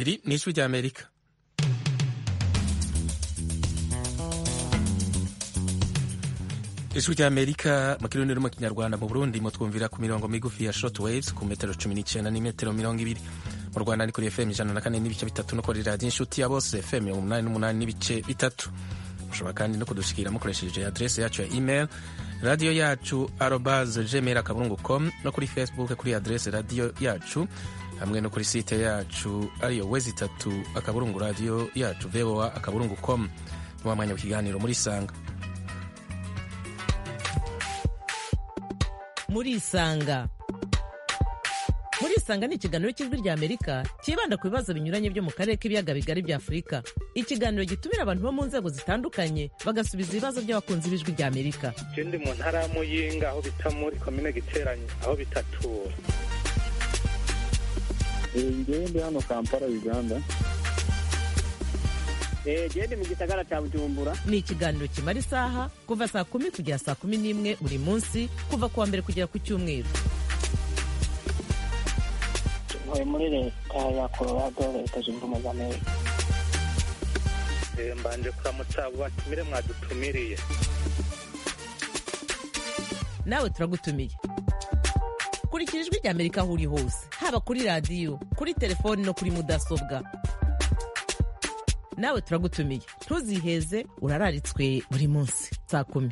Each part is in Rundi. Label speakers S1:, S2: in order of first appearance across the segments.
S1: iri ni ijwi ry'Amerika. Ijwi ry'Amerika mu kirundi no mu kinyarwanda. mu Burundi mutwumvira ku mirongo migufi ya short waves ku metero 19 n'imetero 20. Mu Rwanda ni kuri FM 104 n'ibice bitatu no kuri radio inshuti ya bose FM 88 n'ibice bitatu. Mushobora kandi no kudushikira mukoresheje adresse yacu ya email radio yacu @gmail.com no kuri Facebook kuri adresse radio yacu hamwe no kuri site yacu ariyo wezi3 radio yacu voa.com. Mu mwanya w'ikiganiro muri Sanga.
S2: Muri Isanga ni ikiganiro cy'ijwi ry'Amerika kibanda ku bibazo binyuranye byo mu karere k'ibiyaga bigari bya Afurika. Ikiganiro gitumira abantu bo mu nzego zitandukanye bagasubiza ibibazo by'abakunzi b'ijwi ry'Amerika.
S3: Je ndi mu ntara ya Muyinga aho bita muri komine Giteranyi aho bitatura.
S4: Ndi hano Kampala Uganda.
S5: Ndi mu gisagara cya Bujumbura.
S2: Ni ikiganiro kimara isaha kuva saa 10 kugera saa 11 buri munsi kuva kuwa mbere kugera ku cyumweru.
S5: Ntuye muri leta ya Colorado, leta zunze ubumwe za Amerika.
S3: Mbanje kuramutsa abo batumire mwadutumiriye.
S2: Nawe turagutumiye. Kurikira ijwi ry'Amerika aho uri hose, haba kuri radio, kuri telefoni no kuri mudasobwa. Nawe turagutumiye. Ntuziheze, urararitswe buri munsi saa 10.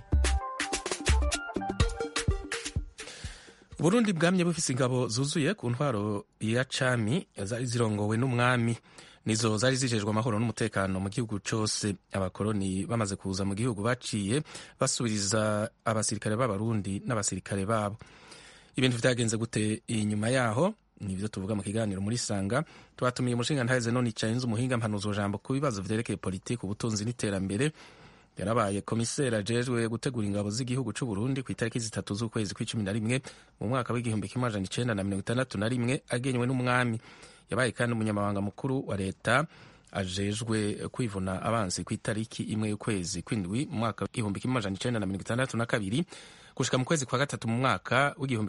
S1: Burundi bwamye bufise ingabo zuzuye ku ntwaro ya cami zari zirongowe n'umwami. Nizo zari zijejwe amahoro n'umutekano mu gihugu cose. Abakoroni bamaze kuza mu gihugu baciye basubiriza abasirikare b'Abarundi n'abasirikare babo. Ibintu vyagenze gute inyuma yaho nivyo tuvuga mu kiganiro muri Sanga. Twatumiye umushinga ntaze none icayenze umuhinga mpanuzo jambo ku bibazo vyerekeye politiki, ubutunzi n'iterambere. Yarabaye komisera ajejwe gutegura ingabo z'igihugu c'u Burundi ku itariki 3 z'ukwezi kwa11 mu mwaka w'igihumbi 1961 agenywe n'umwami. Yabaye kandi umunyamabanga mukuru wa leta ajejwe kwivuna abansi ku itariki 1 y'ukwezi kw'indwi mu mwaka w'igihumbi 1962 gushika mu kwezi kwa gatatu mu mwaka w'igihumbi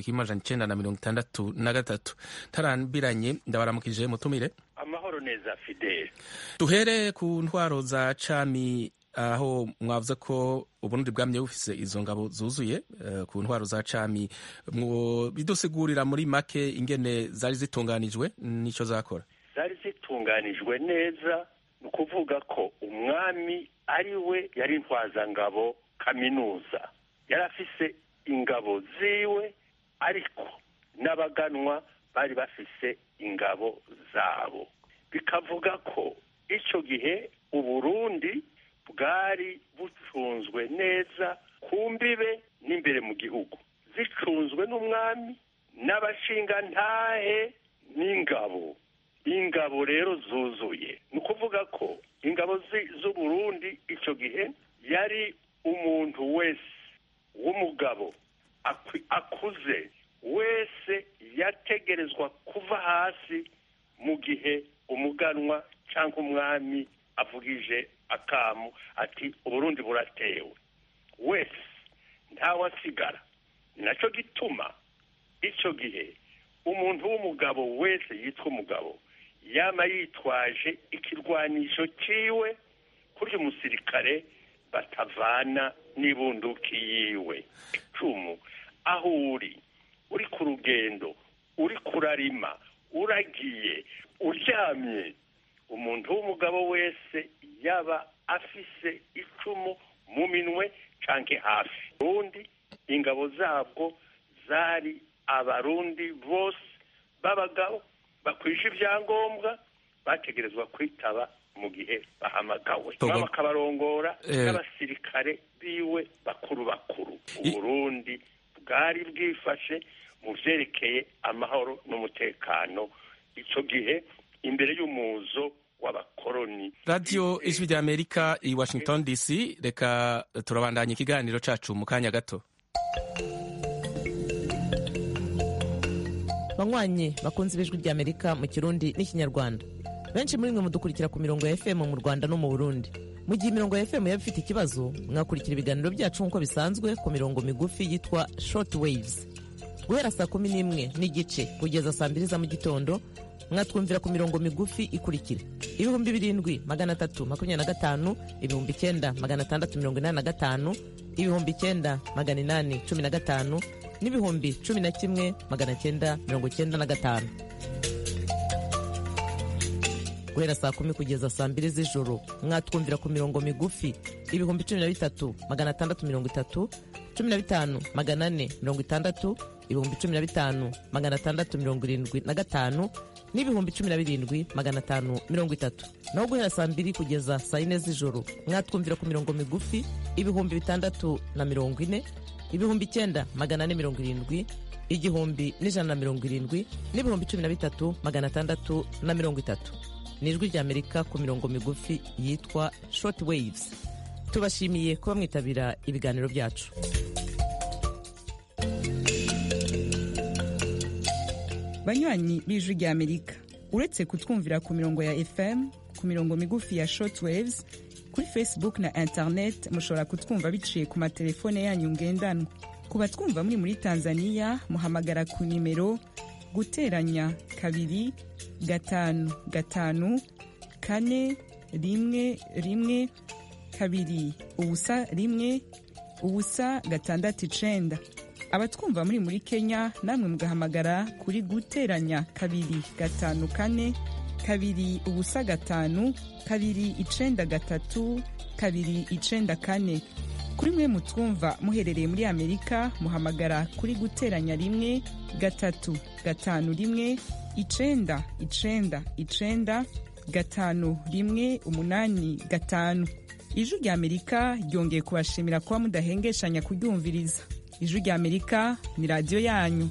S1: 1963. Tarambiranye ndabaramukije mutumire.
S3: Amahoro neza Fidel.
S1: Tuhere ku ntwaro za cami aho mwavuze ko Uburundi bwamye bufise izo ngabo zuzuye ku ntwaro za cami. Bidusigurira muri make ingene zari zitunganijwe nico zakora.
S6: Zari zitunganijwe neza, ni ukuvuga ko umwami ari we yari intwazangabo kaminuza. Yari afise ingabo ziwe ariko n'abaganwa bari bafise ingabo zabo. Bikavuga ko ico gihe Uburundi bwari bucunzwe neza ku mbibe n'imbere mu gihugu, zicunzwe n'umwami n'abashingantahe n'ingabo. Ingabo rero zuzuye, ni ukuvuga ko ingabo z'Uburundi ico gihe yari umuntu wese w'umugabo akuze wese yategerezwa kuva hasi mu gihe umuganwa cyangwa umwami avugije akamu ati Uburundi buratewe, wese ntawasigara. Naco gituma ico gihe umuntu w'umugabo wese yitwa umugabo yama yitwaje ikirwanisho ciwe kuri umusirikare batavana n'ibunduki yiwe. Icumu aho uri ku rugendo, uri kurarima, uragiye, uryamye, umuntu w'umugabo wese yaba afise icumu mu minwe canke hafi. Urundi ingabo zabwo zari Abarundi bose babagabo bakwije ibyangombwa bategerezwa kwitaba mu gihe bahamagawe, bakabarongora n'abasirikare biwe bakuru. Uburundi bwari bwifashe mu vyerekeye amahoro n'umutekano ico gihe imbere y'umuzo w'abakoroni.
S1: Radio Ijwi ry'Amerika i Washington DC. Reka turabandanya ikiganiro cacu mu kanya gato.
S2: Banywanyi bakunze b'Ijwi ry'Amerika mu Kirundi n'Ikinyarwanda, benshi muri mwe mudukurikira ku mirongo ya FM mu Rwanda no mu Burundi. Mu gihe imirongo ya FM yaba ifite ikibazo, mwakurikira ibiganiro byacu nk'uko bisanzwe ku mirongo migufi yitwa short waves guhera saa 11 n'igice kugeza saa 2 za mu gitondo mwatwumvira ku mirongo migufi ikurikira: ibihumbi 7,325, ibihumbi 9,685, ibihumbi 9,815 n'ibihumbi 11,995. Guhera saa 10 kugeza saa 2 z'ijoro mwatwumvira ku mirongo migufi ibihumbi 13,630, 15,460, ibihumbi 15,675 n'ibihumbi 17,530. naho guhera saa 2 kugeza saa 4 z'ijoro mwatwumvira ku mirongo migufi ibihumbi 640, ibihumbi 9,470, igihumbi 170 n'ibihumbi 13,630. ni ijwi ry'Amerika ku mirongo migufi yitwa short waves. Tubashimiye kuba mwitabira ibiganiro byacu.
S7: Banywanyi b'ijwi ry'Amerika, uretse kutwumvira ku mirongo ya FM, ku mirongo migufi ya short waves, kuri Facebook na internet mushobora kutwumva biciye ku matelefone yanyu ngendanwa. Ku batwumva muri Tanzania muhamagara ku nimero guteranya 2 5 5 4 1 1 2 ubusa 1 ubusa 6 abatwumva muri Kenya namwe mugahamagara kuri guteranya 2 5 4 2 ubusa 5 2 9 3 2 9 4. Kuri mwe mutwumva muherereye muri Amerika muhamagara kuri guteranya 1 3 5 1 9 9 9 5 1 8 5. Ijwi ry'Amerika ryongeye kubashimira kuba mudahengeshanya kuryumviriza. Ijwi ry'Amerika ni radio yanyu.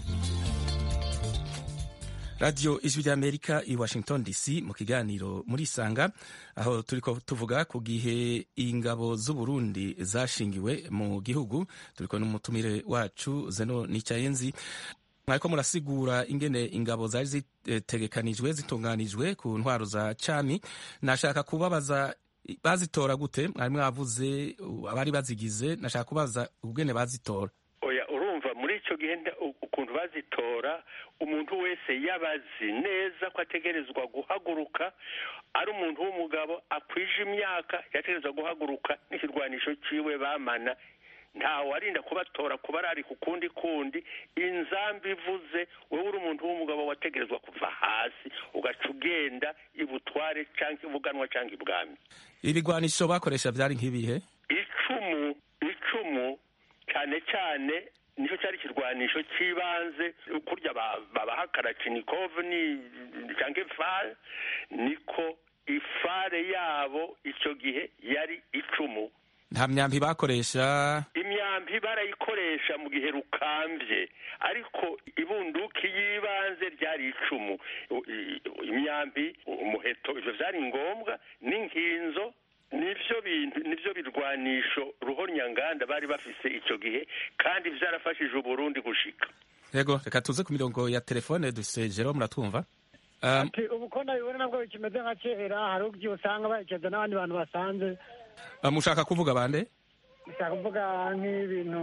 S1: Radio Ijwi ry'Amerika i Washington DC mu kiganiro muri Sanga, aho turiko tuvuga ku gihe ingabo z'u Burundi zashingiwe mu gihugu. Turiko n'umutumire wacu Zeno Nicayenzi. Mwariko murasigura ingene ingabo zari zitegekanijwe zitunganijwe ku ntwaro za cami. Nashaka kubabaza bazitora gute? Mwari mwavuze abari bazigize, nashaka kubaza ubwene bazitora.
S6: Oya, urumva muri ico gihe ukuntu bazitora, umuntu wese yabazi neza ko ategerezwa guhaguruka, ari umuntu w'umugabo akwije imyaka yategerezwa guhaguruka n'ikirwanisho ciwe bamana. Ntawe arinda kubatora kuba ari kukundi inzambi ivuze, wewe uri umuntu w'umugabo wategerezwa kuva hasi ugaca ugenda ibutware canke ibuganwa canke ibwami.
S1: Ibigwanisho bakoresha vyari nk'ibihe? Icumu cyane cyane nico cyari kirwanisho cibanze, kurya babaha Kalashnikov ni canke fare, niko ifare yabo ico gihe yari icumu. Nta myambi bakoresha?
S6: Imyambi barayikoresha mu gihe rukambye, ariko ibunduki yibanze ryari icumu. Imyambi, umuheto, ivyo vyari ngombwa, n'inkinzo, nivyo birwanisho ruhonyanganda bari bafise ico gihe, kandi vyarafashije Uburundi gushika.
S1: Yego, reka tuze ku mirongo ya telefone dufise Jerome, muratwumva?
S8: Ati ubu ko nabibona nabwo bikimeze nka kera, hari ubwo usanga barekeza n'abandi bantu basanze.
S1: Mushaka kuvuga bande?
S8: Mushaka kuvuga nk'ibintu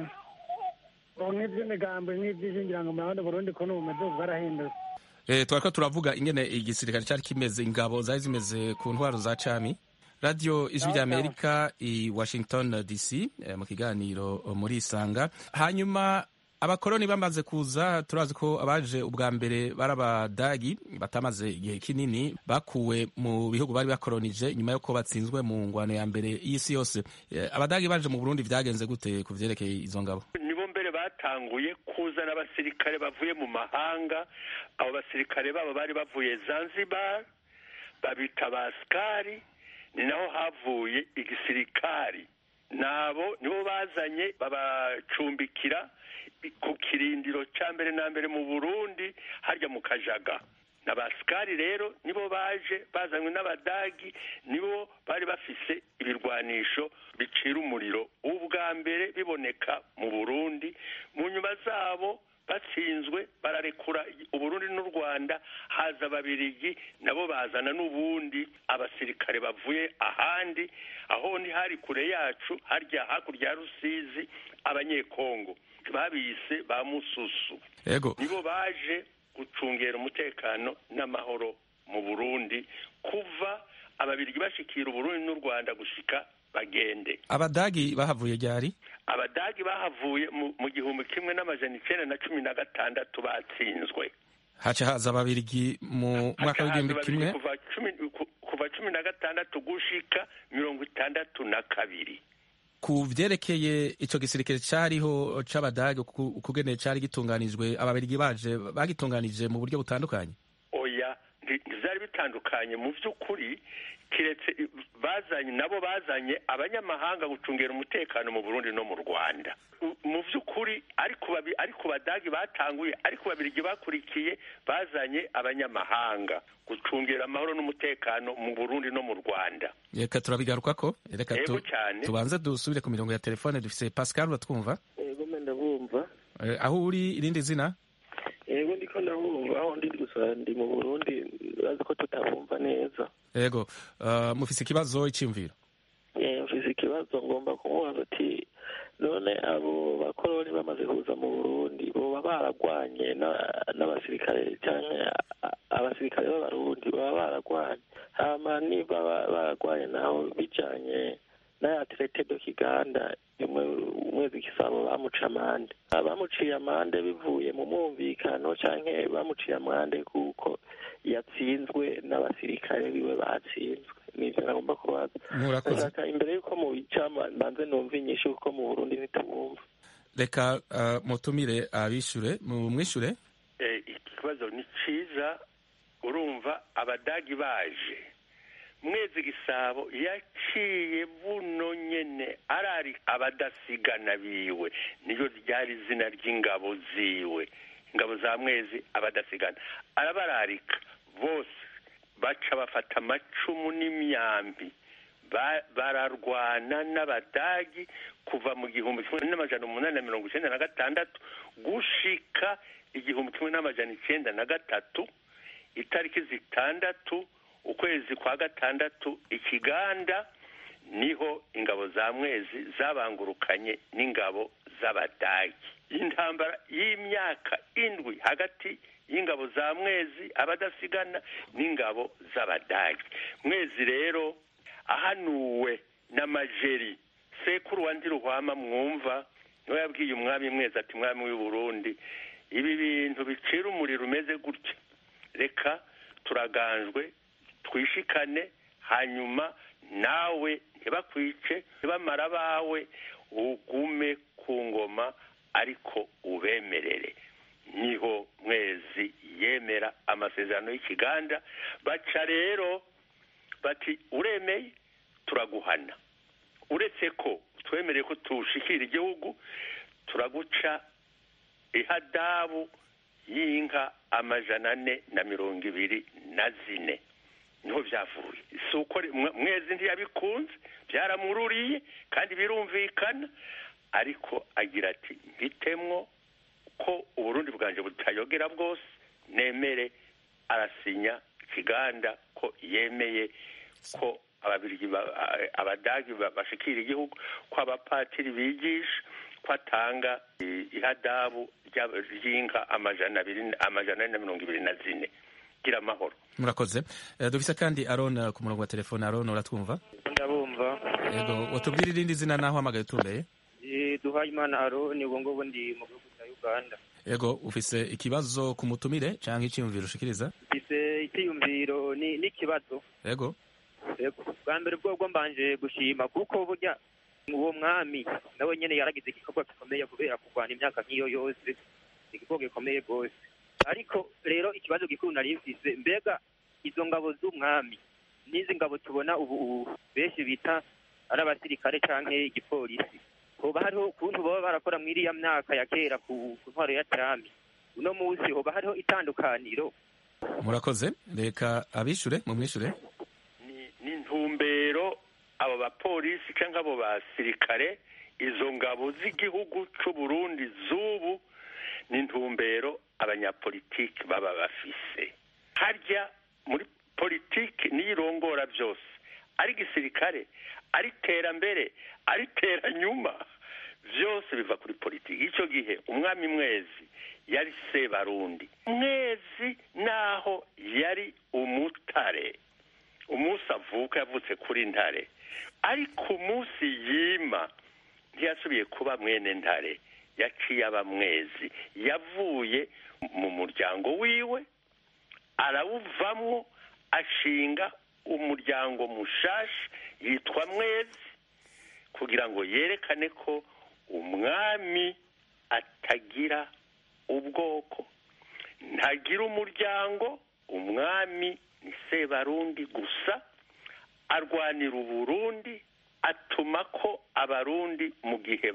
S8: nk'iby'imigambo nk'iby'ishingira ngo murabona Burundi ko n'ubu bumeze bwarahindutse.
S1: Twariko turavuga ingene igisirikare cyari kimeze, ingabo zari zimeze ku ntwaro za cami. Radio Ijwi ry'Amerika i Washington DC mu kiganiro muri Isanga. Hanyuma abakoroni bamaze kuza, turazi ko abaje ubwa mbere barabadagi batamaze igihe kinini, bakuwe mu bihugu bari bakoronije nyuma yuko batsinzwe mu ngwano ya mbere y'isi yose. Abadagi baje mu Burundi vyagenze gute ku vyerekeye izo ngabo?
S6: Nibo mbere batanguye kuzana abasirikare bavuye mu mahanga. Abo basirikare babo bari bavuye Zanzibar, babita baskari, ni naho havuye igisirikari. Nibo bazanye babacumbikira ku kirindiro ca mbere na mbere mu Burundi harya mu Kajaga. N'abaskari rero nibo baje bazanywe n'abadagi, nibo bari bafise ibirwanisho bicira umuriro ubwa mbere biboneka mu Burundi. Mu nyuma zabo batsinzwe bararekura Uburundi n'u Rwanda, haza ababirigi nabo bazana n'ubundi abasirikare bavuye ahandi, aho ni hari kure yacu harya hakurya ya Rusizi, abanyekongo babise ba Mususu.
S1: Yego.
S6: Nibo baje gucungera umutekano n'amahoro mu Burundi kuva ababirigi bashikira Uburundi n'u Rwanda gushika bagende.
S1: Abadagi bahavuye ryari?
S6: Abadagi bahavuye mu 1916 batsinzwe.
S1: Haca haza ababirigi mu mwaka w'igihumbi kimwe
S6: kuva 16 gushika 62.
S1: Ku vyerekeye ico gisirikare cariho c'abadagi ukugene cari gitunganijwe, ababirigi baje bagitunganije mu buryo butandukanye?
S6: Oya, ntizari bitandukanye mu vy'ukuri, kiretse bazanye abanyamahanga gucungera umutekano mu Burundi no mu Rwanda. Mu vy'ukuri ariko badagi batanguye, ariko babirigi bakurikiye bazanye abanyamahanga gucungera amahoro n'umutekano mu Burundi no mu Rwanda.
S1: Reka turabigarukako, reka tubanze dusubire ku mirongo ya telefone. Dufise Pascal, uratwumva?
S9: Yego ndabumva.
S1: Aho uri, irindi zina?
S9: Yego ndiko ndabumva, aho ndi gusa ndi mu Burundi, bazi ko tutabumva neza.
S1: Yego, mufise ikibazo iciyumviro?
S9: Mufise ikibazo ngomba kumubaza ati none abo bakoroni bamaze kuza mu Burundi boba baragwanye n'abasirikare cyane abasirikare b'abarundi baba baragwanye, hama niba baragwanye naho bijanye n'aya traité de Kiganda umwezi Gisabo bamuca amande, bamuciye amande bivuye mu mwumvikano canke bamuciye amande kuko yatsinzwe n'abasirikare biwe batsinzwe? Nivyo nagomba kubaza.
S1: Murakoze.
S9: Imbere yuko mu bicama banze numva inyishu kuko mu Burundi ntitubumva.
S1: Reka mutumire abishure mumwishure.
S6: Ikibazo ni ciza. Urumva abadagi baje mwezi Gisabo yaciye buno nyene arari abadasigana biwe, niyo ryari izina ry'ingabo ziwe, ingabo za mwezi abadasigana. Arabararika bose baca bafata amacumu n'imyambi bararwana n'abadagi kuva mu 1896 gushika 1903 itariki 6 ukwezi kwa gatandatu Ikiganda niho ingabo za mwezi zabangurukanye n'ingabo z'abadagi. Intambara y'imyaka 7 hagati y'ingabo za mwezi abadasigana n'ingabo z'abadagi. Mwezi rero ahanuwe n'amajeri sekuru wa Ndiruhwama mwumva niwe yabwiye umwami mwezi ati mwami w'u Burundi, ibi bintu bicira umuriro umeze gutya, reka turaganjwe twishikane, hanyuma nawe ntibakwice ntibamara bawe, ugume ku ngoma ariko ubemerere. Niho mwezi yemera amasezerano y'Ikiganda. Baca rero bati uremeye turaguhana, uretse ko twemereye ko tushikira igihugu turaguca ihadabu y'inka 424. Niho byavuye. Suko mwezi ntiyabikunze, byaramururiye kandi birumvikana, ariko agira ati mbitemwo ko Uburundi bwanje butayogera bwose, nemere. Arasinya Kiganda ko yemeye ko abadagi bashikira igihugu, ko abapatiri bigisha, ko atanga ihadabu ry'inka 424. Gira amahoro.
S1: Murakoze. Dufise kandi Aron ku murongo wa telefone. Aron, uratwumva?
S10: Ndabumva.
S1: Yego, watubwira irindi zina naho hamagaye utumbeye?
S10: Duhayimana Aron, ubwo ndi mu gihugu cya Uganda.
S1: Yego, ufise ikibazo ku mutumire canke iciyumviro ushikiriza?
S10: Ufise iciyumviro n'ikibazo.
S1: Yego.
S10: Yego, bwa mbere bwo mbanje gushima kuko burya uwo mwami nawe nyene yaragize igikorwa gikomeye kubera kurwana imyaka nk'iyo yose, igikorwa gikomeye rwose. Ariko rero ikibazo gikuru nari mfise, mbega izo ngabo z'umwami n'izi ngabo tubona ubu benshi bita ari abasirikare canke igipolisi, hoba hariho ukuntu baba barakora muri iriya myaka ya kera ku ntwaro ya Trump, uno munsi hoba hariho itandukaniro?
S1: Murakoze. Reka abishure mumwishure.
S6: Ni ntumbero abo bapolisi canke abo basirikare, izo ngabo z'igihugu c'u Burundi z'ubu ni ntumbero abanyapolitiki baba bafise. Harya muri politiki niyirongora byose, ari gisirikare, ari terambere, ari teranyuma, byose biva kuri politiki. icyo gihe umwami Mwezi yari Sebarundi. Mwezi naho yari umutare, umunsi avuka yavutse kuri Ntare, ariko umunsi yima ntiyasubiye kuba mwene Ntare, yaciye aba Mwezi. Yavuye mu muryango wiwe arawuvamwo, ashinga umuryango mushasha yitwa Mwezi, kugira ngo yerekane ko umwami atagira ubwoko, ntagira umuryango, umwami ni Sebarundi gusa. Arwanira Uburundi, atuma ko abarundi mu gihe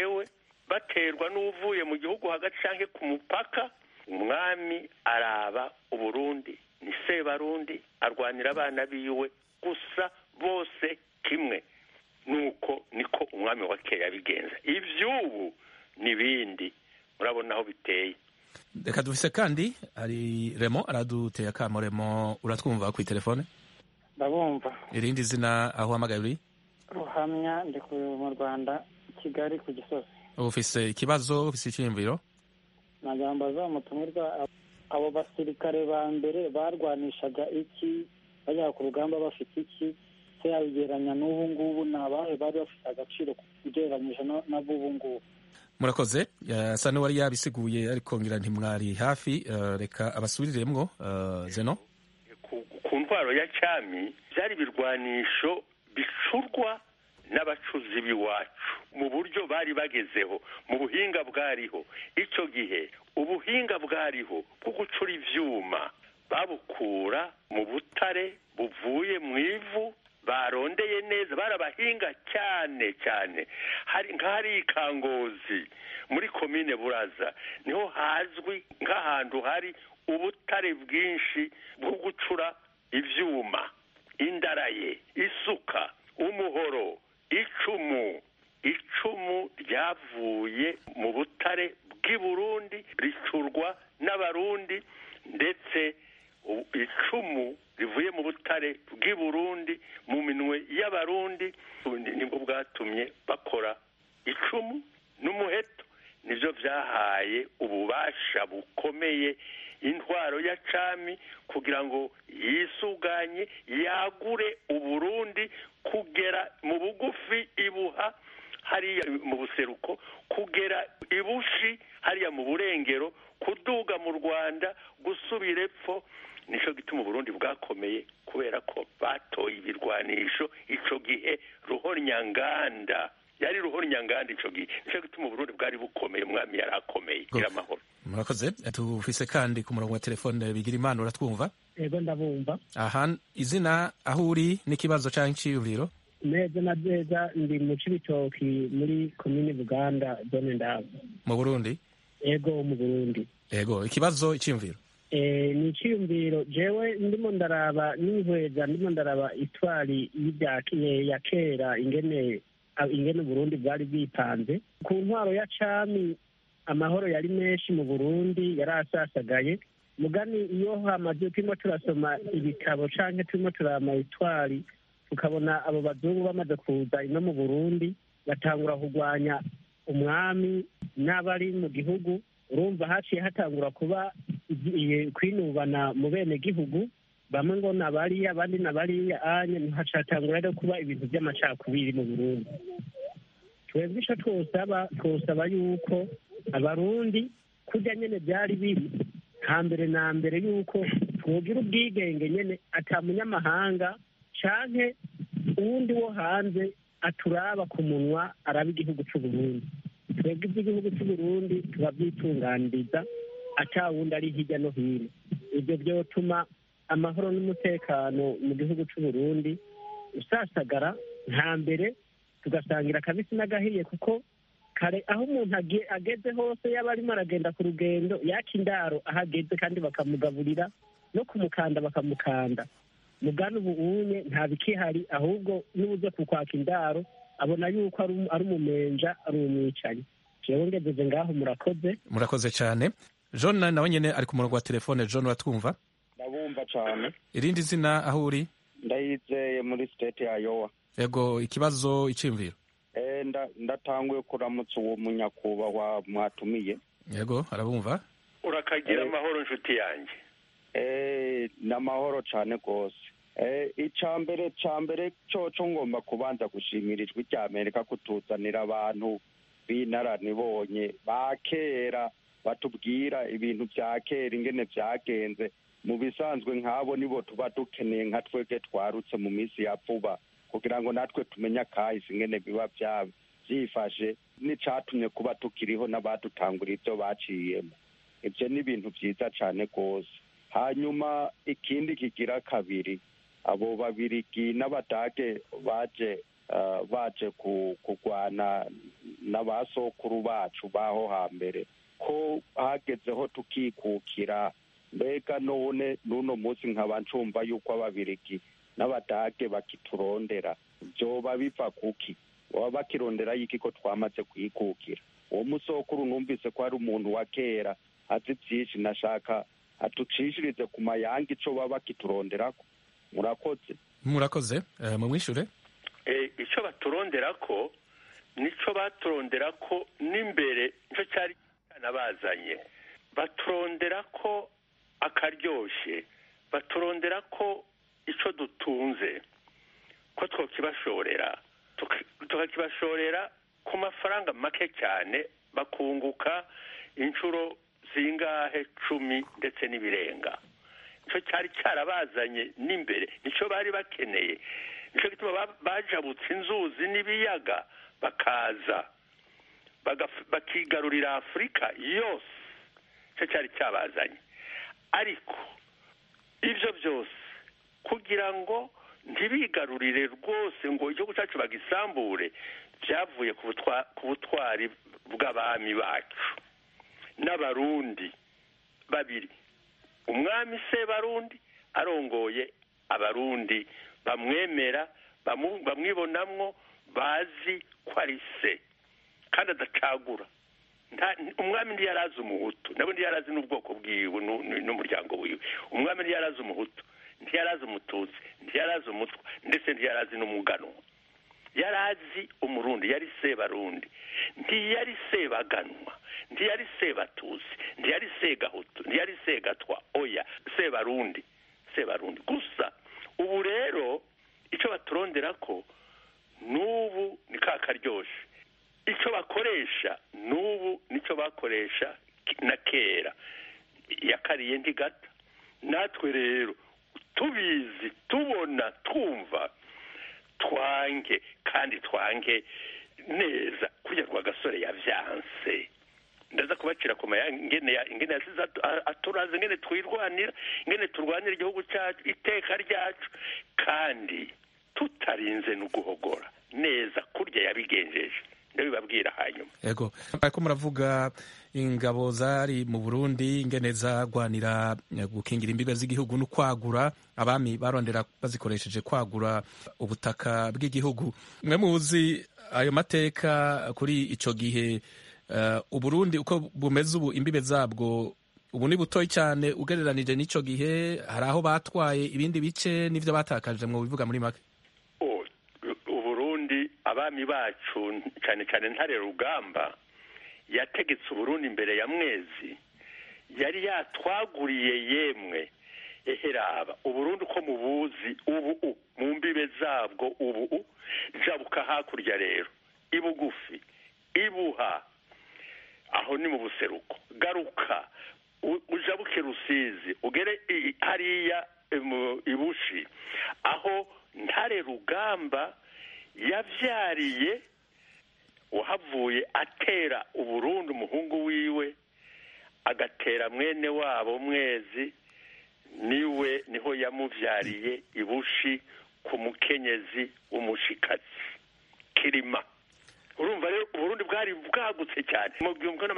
S6: baterwa n'uvuye mu gihugu hagati canke ku mupaka, umwami araba Uburundi ni Sebarundi, arwanira abana biwe gusa, bose kimwe. Nuko niko umwami wa kera yabigenza. Ivy'ubu n'ibindi murabona aho biteye.
S1: Reka dufise kandi hari Remo araduteye akamo. Remo, uratwumva kuri telefone?
S4: ndabumva.
S1: Irindi zina aho uhamagaye uri?
S4: Ruhamya, ndi mu Rwanda, Kigali ku Gisozi.
S1: Ufise ikibazo, ufise icyiyumviro?
S4: Nagambaza umutumirwa, abo basirikare ba mbere barwanishaga iki, bajya ku rugamba bafite iki, se yabigeranya n'ubu ngubu, nabahe bari bafite agaciro ugereranyije n'abubu ngubu?
S1: Murakoze. Asa n'uwari yabisiguye ariko ngira ntimwari hafi. Reka abasubiriremwo. Zeno,
S6: ku ntwaro ya cyami byari birwanisho bicurwa n'abacuzi b'iwacu mu buryo bari bagezeho, mu buhinga bwariho icyo gihe. Ubuhinga bwariho bwo gucura ivyuma babukura mu butare buvuye mu ivu, barondeye neza, barabahinga cyane cyane. Hari Ikangozi muri komine Buraza niho hazwi nk'ahantu hari ubutare bwinshi bwo gucura ivyuma, indaraye, isuka, umuhoro, icumu ryavuye mu butare bw'i Burundi, ricurwa n'abarundi, ndetse icumu rivuye mu butare bw'i Burundi mu minwe y'abarundi nibwo bwatumye bakora icumu n'umuheto. Nivyo vyahaye ububasha bukomeye intwaro ya cami kugira ngo yisuganye, yagure Uburundi kugera mu bugufi ibuha hariya mu buseruko, kugera ibushi hariya mu burengero, kuduga mu Rwanda, gusubira epfo. Nico gituma Uburundi bwakomeye, kubera ko batoye ibirwanisho ico gihe. Ruhonyanganda yari Ruhonyanganda ico gihe, nico gituma Uburundi bwari bukomeye, umwami yari akomeye. Gira amahoro.
S1: Murakoze. Tufise kandi ku murongo wa telefone Bigirimana, uratwumva?
S11: Ego ndabumva.
S1: Aha, izina aho uri n'ikibazo canke iciyumviro?
S11: Neza na neza ndi mu Cibitoki muri komine Buganda, zone Ndava. Mu
S1: Burundi?
S11: Ego mu Burundi.
S1: Ego, ikibazo iciyumviro?
S11: Ni iciyumviro. Jewe ndimo ndaraba n'ihweza, ndimo ndaraba itwari ya kera ingene Burundi bwari bwipanze. Ku ntwaro ya cami amahoro yari menshi mu Burundi, yari asasagaye. Mugani iyo hamaze turimo turasoma ibitabo canke turimo turama itwari, tukabona abo bazungu bamaze kuza ino mu Burundi, batangura kugwanya umwami n'abari mu gihugu. Urumva haciye hatangura kuba kwinubana mu bene gihugu, bamwe ngo nabariya abandi nabariya anye, hacatangura rero kuba ibintu by'amacakubiri mu Burundi. Twebwe ico twosaba yuko abarundi kurya nyene byari biri hambere na mbere, yuko twogira ubwigenge nyene, ata munyamahanga canke uwundi wo hanze aturaba ku munwa araba igihugu c'Uburundi. Twebwe iby'igihugu c'Uburundi turabyitunganiriza, ata wundi ari hirya no hino. Ibyo byotuma amahoro n'umutekano mu gihugu c'Uburundi usasagara nta mbere, tugasangira akabisi n'agahiye, kuko kare aho umuntu ageze hose, yaba arimo aragenda ku rugendo, yaka indaro aho ageze kandi bakamugaburira, no kumukanda bakamukanda. Mugana ubu unye nta bikihari, ahubwo n'ubuze kukwaka indaro abona yuko ari umumenja, ari umwicanyi. Jewe ngejeje ngaho.
S1: Murakoze cyane. John nawe nyene ari ku murongo wa telefone. John, uratwumva?
S12: Ndabumva cyane.
S1: Irindi zina aho uri?
S12: Ndayizeye muri state ya Iowa.
S1: Yego, ikibazo iciyumviro?
S12: ndatanguye kuramutsa uwo munyakubahwa mwatumiye.
S1: Yego arabumva.
S6: Urakagira amahoro nshuti yanjye.
S12: N'amahoro cyane rwose. Icambere cyo ngomba kubanza gushimira ijwi rya Amerika kutuzanira abantu b'inararibonye ba kera batubwira ibintu bya kera ingene byagenze. Mu bisanzwe nk'abo nibo tuba dukeneye nka twebwe twarutse mu minsi ya vuba kugira ngo natwe tumenye akahise ingene biba byifashe n'icatumye kuba tukiriho n'abadutangura ibyo baciyemo. Ibyo ni ibintu byiza cyane rwose. Hanyuma ikindi kigira kabiri, abo babirigi n'abadage baje kurwana n'abasokuru bacu baho hambere ko hagezeho tukikukira. Mbega none n'uno munsi nkaba ncumva yuko ababirigi n'abadage bakiturondera, byoba biva kuki? Baba bakirondera y'iki ko twamaze kwikukira? Uwo musokuru numvise ko ari umuntu wa kera azi byinshi, nashaka atucishirize ku mayanga ico baba bakituronderako.
S1: Murakoze mumwishure.
S6: Ico baturonderako nico baturonderako n'imbere, nico cyari nabazanye. Baturonderako akaryoshe, baturonderako ico dutunze ko twokibashorera, tukakibashorera ku mafaranga make cyane, bakunguka inshuro zingahe 10 ndetse n'ibirenga. Nico cyari cyarabazanye n'imbere, nico bari bakeneye. Nico gituma bajabutse inzuzi n'ibiyaga bakaza bakigarurira Afurika yose. Nico cyari cyabazanye. Ariko ibyo byose kugira ngo ntibigarurire rwose ngo igihugu cyacu bagisambure, byavuye ku butwari bw'abami bacu n'abarundi babiri. Umwami Sebarundi arongoye abarundi bamwemera, bamwibonamwo, bazi ko ari se kandi adacagura. Umwami ntiyarazi umuhutu, nabo ntiyarazi n'ubwoko bwiwe n'umuryango wiwe. Umwami ntiyarazi umuhutu, ntiyarazi umututsi, ntiyarazi umutwa, ndetse ntiyarazi n'umuganwa. Yarazi umurundi, yari Sebarundi. Ntiyari Sebaganwa, ntiyari Sebatusi, ntiyari Segahutu, ntiyari Segatwa. Oya, Sebarundi gusa. Ubu rero icyo baturonderako n'ubu ni kakaryoshe. Icyo bakoresha n'ubu nicyo bakoresha na kera, yakariye ntigata. Natwe rero tubizi, tubona, twumva, twange kandi twange neza kurya rwa gasore yavyanse. Ndaza kubacira ku ingene yasize aturaze, ingene twirwanira, ingene turwanira igihugu cyacu, iteka ryacu, kandi tutarinze no guhogora neza kurya yabigenjeje. Ndabibabwira hanyuma.
S1: Yego, ariko muravuga ingabo zari mu Burundi ingene zagwanira gukingira imbibe z'igihugu no kwagura, abami barondera bazikoresheje kwagura ubutaka bw'igihugu. Mwe muzi ayo mateka kuri ico gihe, Uburundi uko bumeze ubu, imbibe zabwo ubu ni butoyi cyane ugereranije n'ico gihe? Hari aho batwaye ibindi bice n'ivyo batakaje, mu bivuga muri make?
S6: Abami bacu cyane cyane Ntare Rugamba yategetse Uburundi imbere ya Mwezi, yari yatwaguriye yemwe. Eheraba Uburundi uko mubuzi ubu mu mbibe zabwo, ubu jabuka hakurya rero ibugufi, ibuha, aho ni mu buseruko, garuka ujabuke Rusizi, ugere hariya ibushi, aho Ntare Rugamba yavyariye, uhavuye atera Uburundi umuhungu wiwe, agatera mwene wabo Mwezi, niho yamuvyariye ibushi ku mukenyezi w'umushikazi Kirima. Urumva rero Uburundi bwari bwagutse cyane. Mu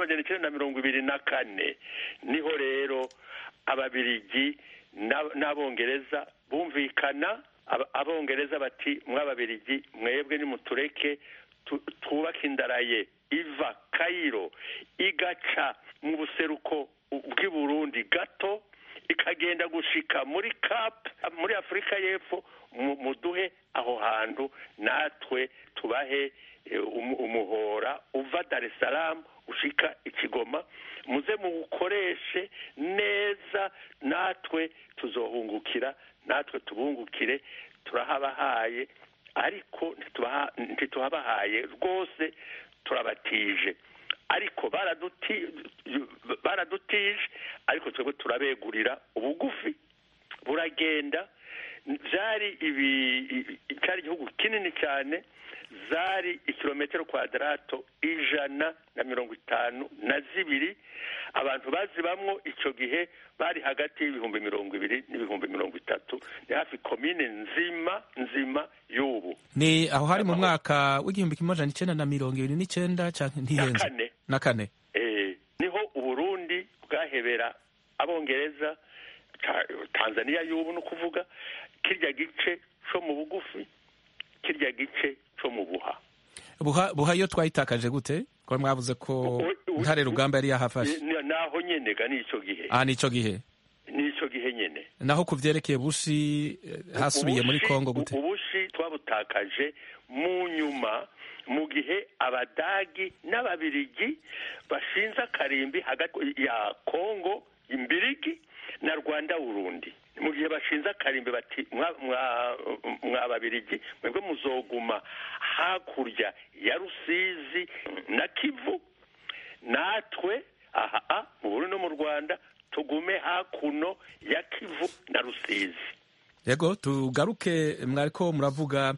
S6: 1924 niho rero ababirigi n'abongereza bumvikana. Abongereza bati mw'ababirigi mwebwe nimutureke twubaka indaraye iva Kairo igaca mu buseruko bw'i Burundi gato ikagenda gushika muri cap muri Afurika y'Epfo, muduhe aho hantu natwe tubahe umuhora uva Dar es Salaam ushika Ikigoma, muze mukoreshe neza, natwe tuzohungukira, natwe tubungukire. Turahabahaye ariko ntituhabahaye rwose, turabatije ariko baradutije, ariko twebwe turabegurira ubugufi buragenda. Byari igihugu kinini cyane, zari ikilometero kwadarato 152. abantu bazibamwo icyo gihe bari hagati y'ibihumbi 20,000 n'ibihumbi 30,000. ni hafi komine nzima y'ubu.
S1: Ni aho hari mu mwaka w'igihumbi 1929 canke ntihenze na kane
S6: niho Uburundi bwahebera Abongereza. Tanzania y'ubu no kuvuga kirya gice cyo mu bugufi, kirya gice cyo mu buha yo twayitakaje gute? Ko mwavuze ko Ntare Rugamba yari yahafashe. Naho nyene ga nico gihe. Nico gihe nyene. Naho kuvyerekeye Bushi hasubiye muri Kongo gute? Ubushi twabutakaje mu nyuma, mu gihe Abadagi n'Ababirigi bashinze akarimbi hagati ya Kongo imbirigi na Rwanda Burundi. Mu gihe bashinze akarimbi bati mw'Ababirigi mwebwe muzoguma hakurya ya Rusizi na Kivu, natwe mu Burundi no mu Rwanda tugume hakuno ya Kivu na Rusizi. Yego, tugaruke. Mwariko muravuga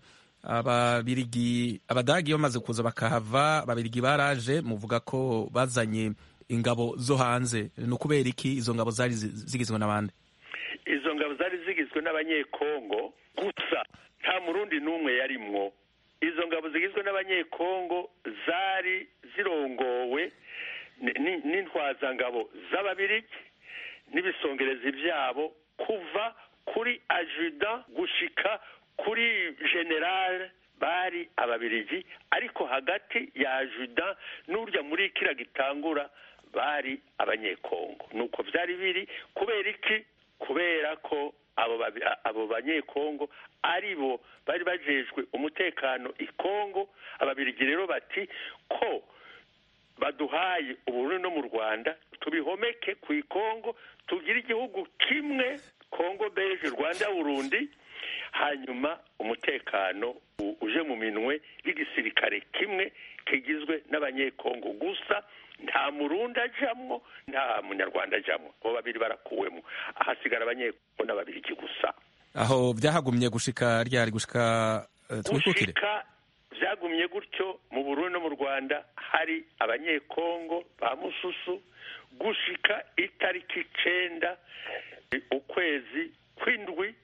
S6: Abadagi bamaze kuza bakahava, Ababirigi baraje, muvuga ko bazanye ingabo zo hanze. Ni ukubera iki izo ngabo zari zigizwe n'abandi? Izo ngabo zari zigizwe n'Abanyekongo gusa, nta Murundi n'umwe yarimwo. Izo ngabo zigizwe n'Abanyekongo zari zirongowe n'intwazangabo z'Ababirigi n'ibisongerezi byabo, kuva kuri adjudant gushika kuri general bari Ababirigi, ariko hagati ya adjudant n'urya muri kira gitangura bari Abanyekongo. Nuko vyari biri. Kubera iki? Kubera ko abo Banyekongo aribo bari bajejwe umutekano i Kongo. Ababirigi rero bati ko baduhaye Uburundi no mu Rwanda, tubihomeke ku Kongo, tugira igihugu kimwe, Kongo Belge, Rwanda Burundi, hanyuma umutekano uje mu minwe y'igisirikare kimwe kigizwe n'Abanyekongo gusa, nta Murundi ajamwo, nta Munyarwanda ajamwo. Abo babiri barakuwemo, ahasigara Abanyekongo n'Ababirigi gusa. Aho byahagumye gushika ryari? Gushika twikukire byagumye gutyo. Mu Burundi no mu Rwanda hari Abanyekongo ba Mususu gushika itariki 9 ukwezi kw'indwi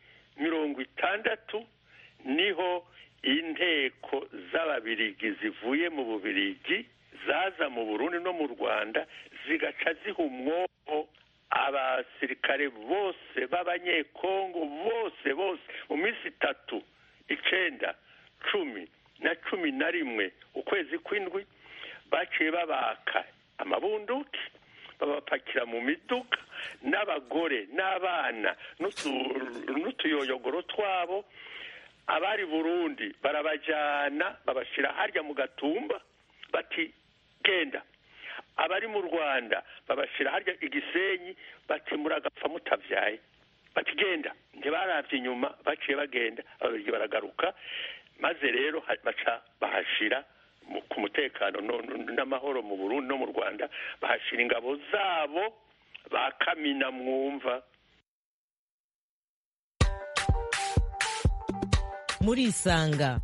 S6: 60 niho inteko z'Ababirigi zivuye mu Bubirigi zaza mu Burundi no mu Rwanda, zigaca ziha umwobo abasirikare bose b'Abanyekongo bose mu minsi 3, 9, 10 na 11 ukwezi kw'indwi. Baciye babaka amabunduki, babapakira mu miduga, n'abagore n'abana n'utuyoyogoro twabo. Abari Burundi barabajana babashira harya mu Gatumba, bati genda. Abari mu Rwanda babashira harya Igisenyi, bati muragapfa mutavyaye, bati genda. Ntibaravye inyuma, baciye bagenda. Ababirigi baragaruka, maze rero baca bahashira ku mutekano n'amahoro mu Burundi no mu Rwanda, bahashira ingabo zabo ba Kamina mwumva.
S2: Murisanga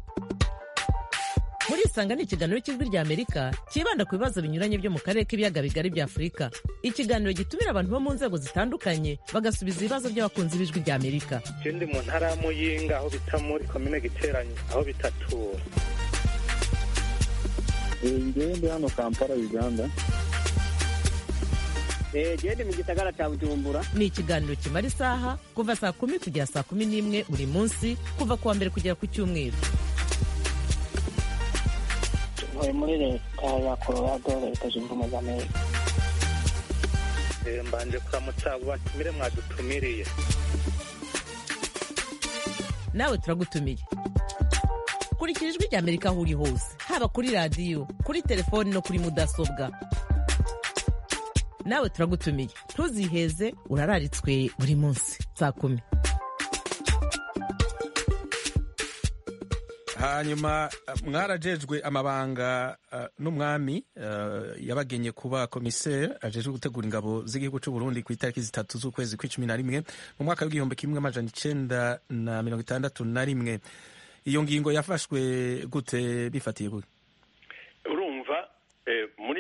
S2: ni ikiganiro cy'Ijwi ry'Amerika kibanda ku bibazo binyuranye byo mu karere k'ibiyaga bigari bya Afurika. Ikiganiro gitumira abantu bo mu nzego zitandukanye bagasubiza ibibazo by'abakunzi b'Ijwi ry'Amerika.
S3: Ndi mu ntara ya Muyinga, aho bita muri komine Giteranyi, aho bita Tura.
S13: Ndi hano Kampala, Uganda.
S14: Ndi mu gisagara cya Bujumbura.
S2: Ni ikiganiro kimara isaha kuva saa 10 kugera saa 11 buri munsi, kuva kuwa mbere kugera ku Cyumweru.
S5: Ntuye muri leta ya Colorado, Leta Zunze Ubumwe za Amerika.
S3: mbanje kuramutsa abo batumire mwadutumiriye.
S2: nawe turagutumiye. Kurikira ijwi ry'Amerika aho uri hose, haba kuri radiyo, kuri telefoni no kuri mudasobwa. Nawe turagutumiye, ntuziheze, urararitswe buri munsi 10:00.
S1: hanyuma mwarajejwe amabanga n'umwami yabagenye kuba komiseri ajejwe gutegura ingabo z'igihugu cy'u Burundi ku itariki 3 z'ukwezi kwa11 mu mwaka w'1961. Iyo ngingo yafashwe gute, bifatiye gute?
S6: Urumva muri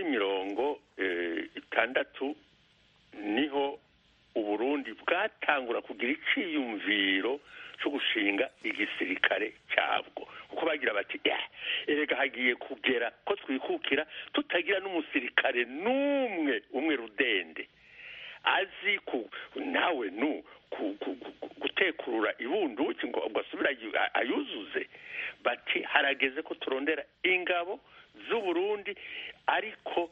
S6: 60 niho Uburundi bwatangura kugira iciyumviro cyo gushinga igisirikare cyabwo, kuko bagira bati erega hagiye kugera ko twikukira tutagira n'umusirikare n'umwe umwe rudende azi nawe gutekurura ibunduki ngo asubira ayuzuze. Bati harageze ko turondera ingabo z'u Burundi ariko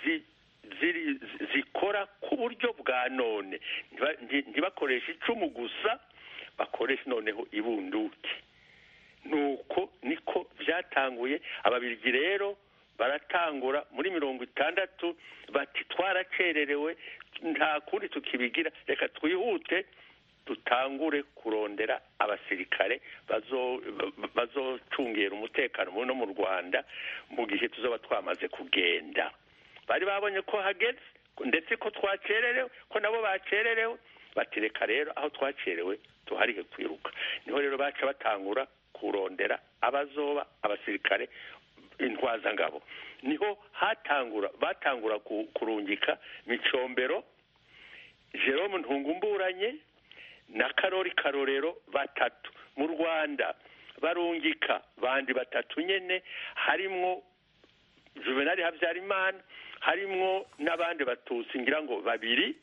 S6: zikora ku buryo bwa none, ntibakoresha icumu gusa, bakoresha noneho ibunduki. Nuko niko byatanguye. Ababirigi rero baratangura muri 60 bati twaracererewe, nta kundi tukibigira, reka twihute dutangure kurondera abasirikare bazocungera umutekano no mu Rwanda mu gihe tuzoba twamaze kugenda. Bari babonye ko hageze ndetse ko twacererewe, ko nabo bacererewe, batereka rero aho twacerewe tuharihe kwiruka. Niho rero baca batangura kurondera abazoba abasirikare intwazangabo. Niho batangura kurungika Micombero, Jerome Ntungumburanye na Karori Karorero batatu. Mu Rwanda barungika bandi batatu nyene, harimwo Juvenal Habyarimana, harimwo n'abandi batutsi ngira ngo 2,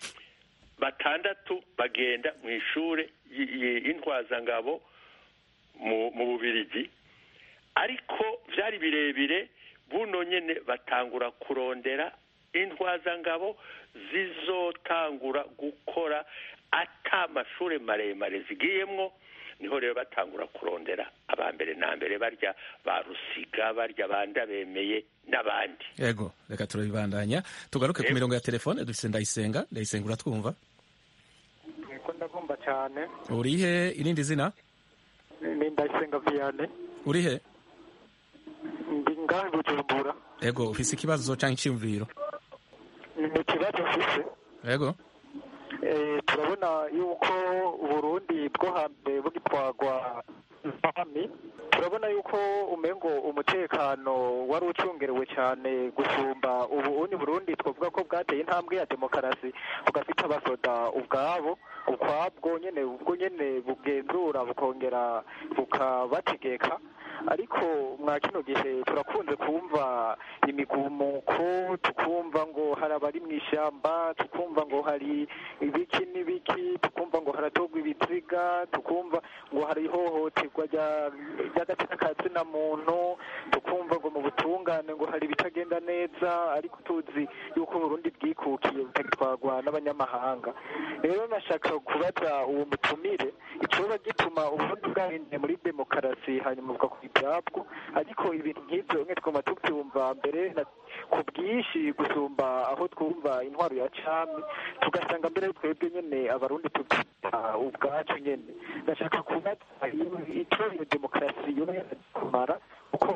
S6: 6 bagenda mu ishure y'intwazangabo mu Bubirigi. Ariko vyari birebire, buno nyene batangura kurondera intwazangabo zizotangura gukora ata mashure maremare zigiyemwo. Niho rero batangura kurondera abambere na mbere, barya ba Rusiga, barya banda bemeye n'abandi.
S1: Yego, reka turabibandanya tugaruke ku mirongo ya telefone. Dufise Ndayisenga. Ndayisenga, uratwumva?
S15: Niko ndagomba cyane.
S1: Urihe? Irindi zina?
S15: Ni Ndayisenga Vianney.
S1: Urihe?
S15: Ndi ngaho Bujumbura.
S1: Yego, ufise ikibazo cyangwa icyumviro?
S15: Ni ikibazo ufise.
S1: Yego.
S15: Turabona yuko Burundi bwo hambere bugitwagwa n'abami, turabona yuko umengo umutekano wari ucungerewe cyane gusumba ubu ni Burundi twavuga ko bwateye intambwe ya demokarasi, bugafite abasoda ukwabwo nyene, ubwo nyene bugenzura bukongera bukabategeka. Ariko mwa kino gihe turakunze kumva imigumuko, tukumva ngo hari abari mu ishyamba, tukumva ngo hari ibiki n'ibiki, tukumva ngo haratogwa ibiziga, tukumva ngo hari ihohoterwa ry'agatsina ka zina muntu, tukumva ngo mu butungane ngo hari ibitagenda neza. Ariko tuzi yuko Burundi bwikukiye butagitwagwa n'abanyamahanga. Rero nashaka kubaza uwo mutumire icoba gituma Uburundi bwahinduye muri demokarasi hanyuma buka ibyabwo, ariko ibintu nk'ibyo mwe twuma tubyumva mbere ku bwinshi gusumba aho twumva intwaro ya cami, tugasanga mbere twebwe nyene Abarundi tubyita ubwacu nyene. Ndashaka kubaza icyo iyo demokarasi yoba yarakumara, kuko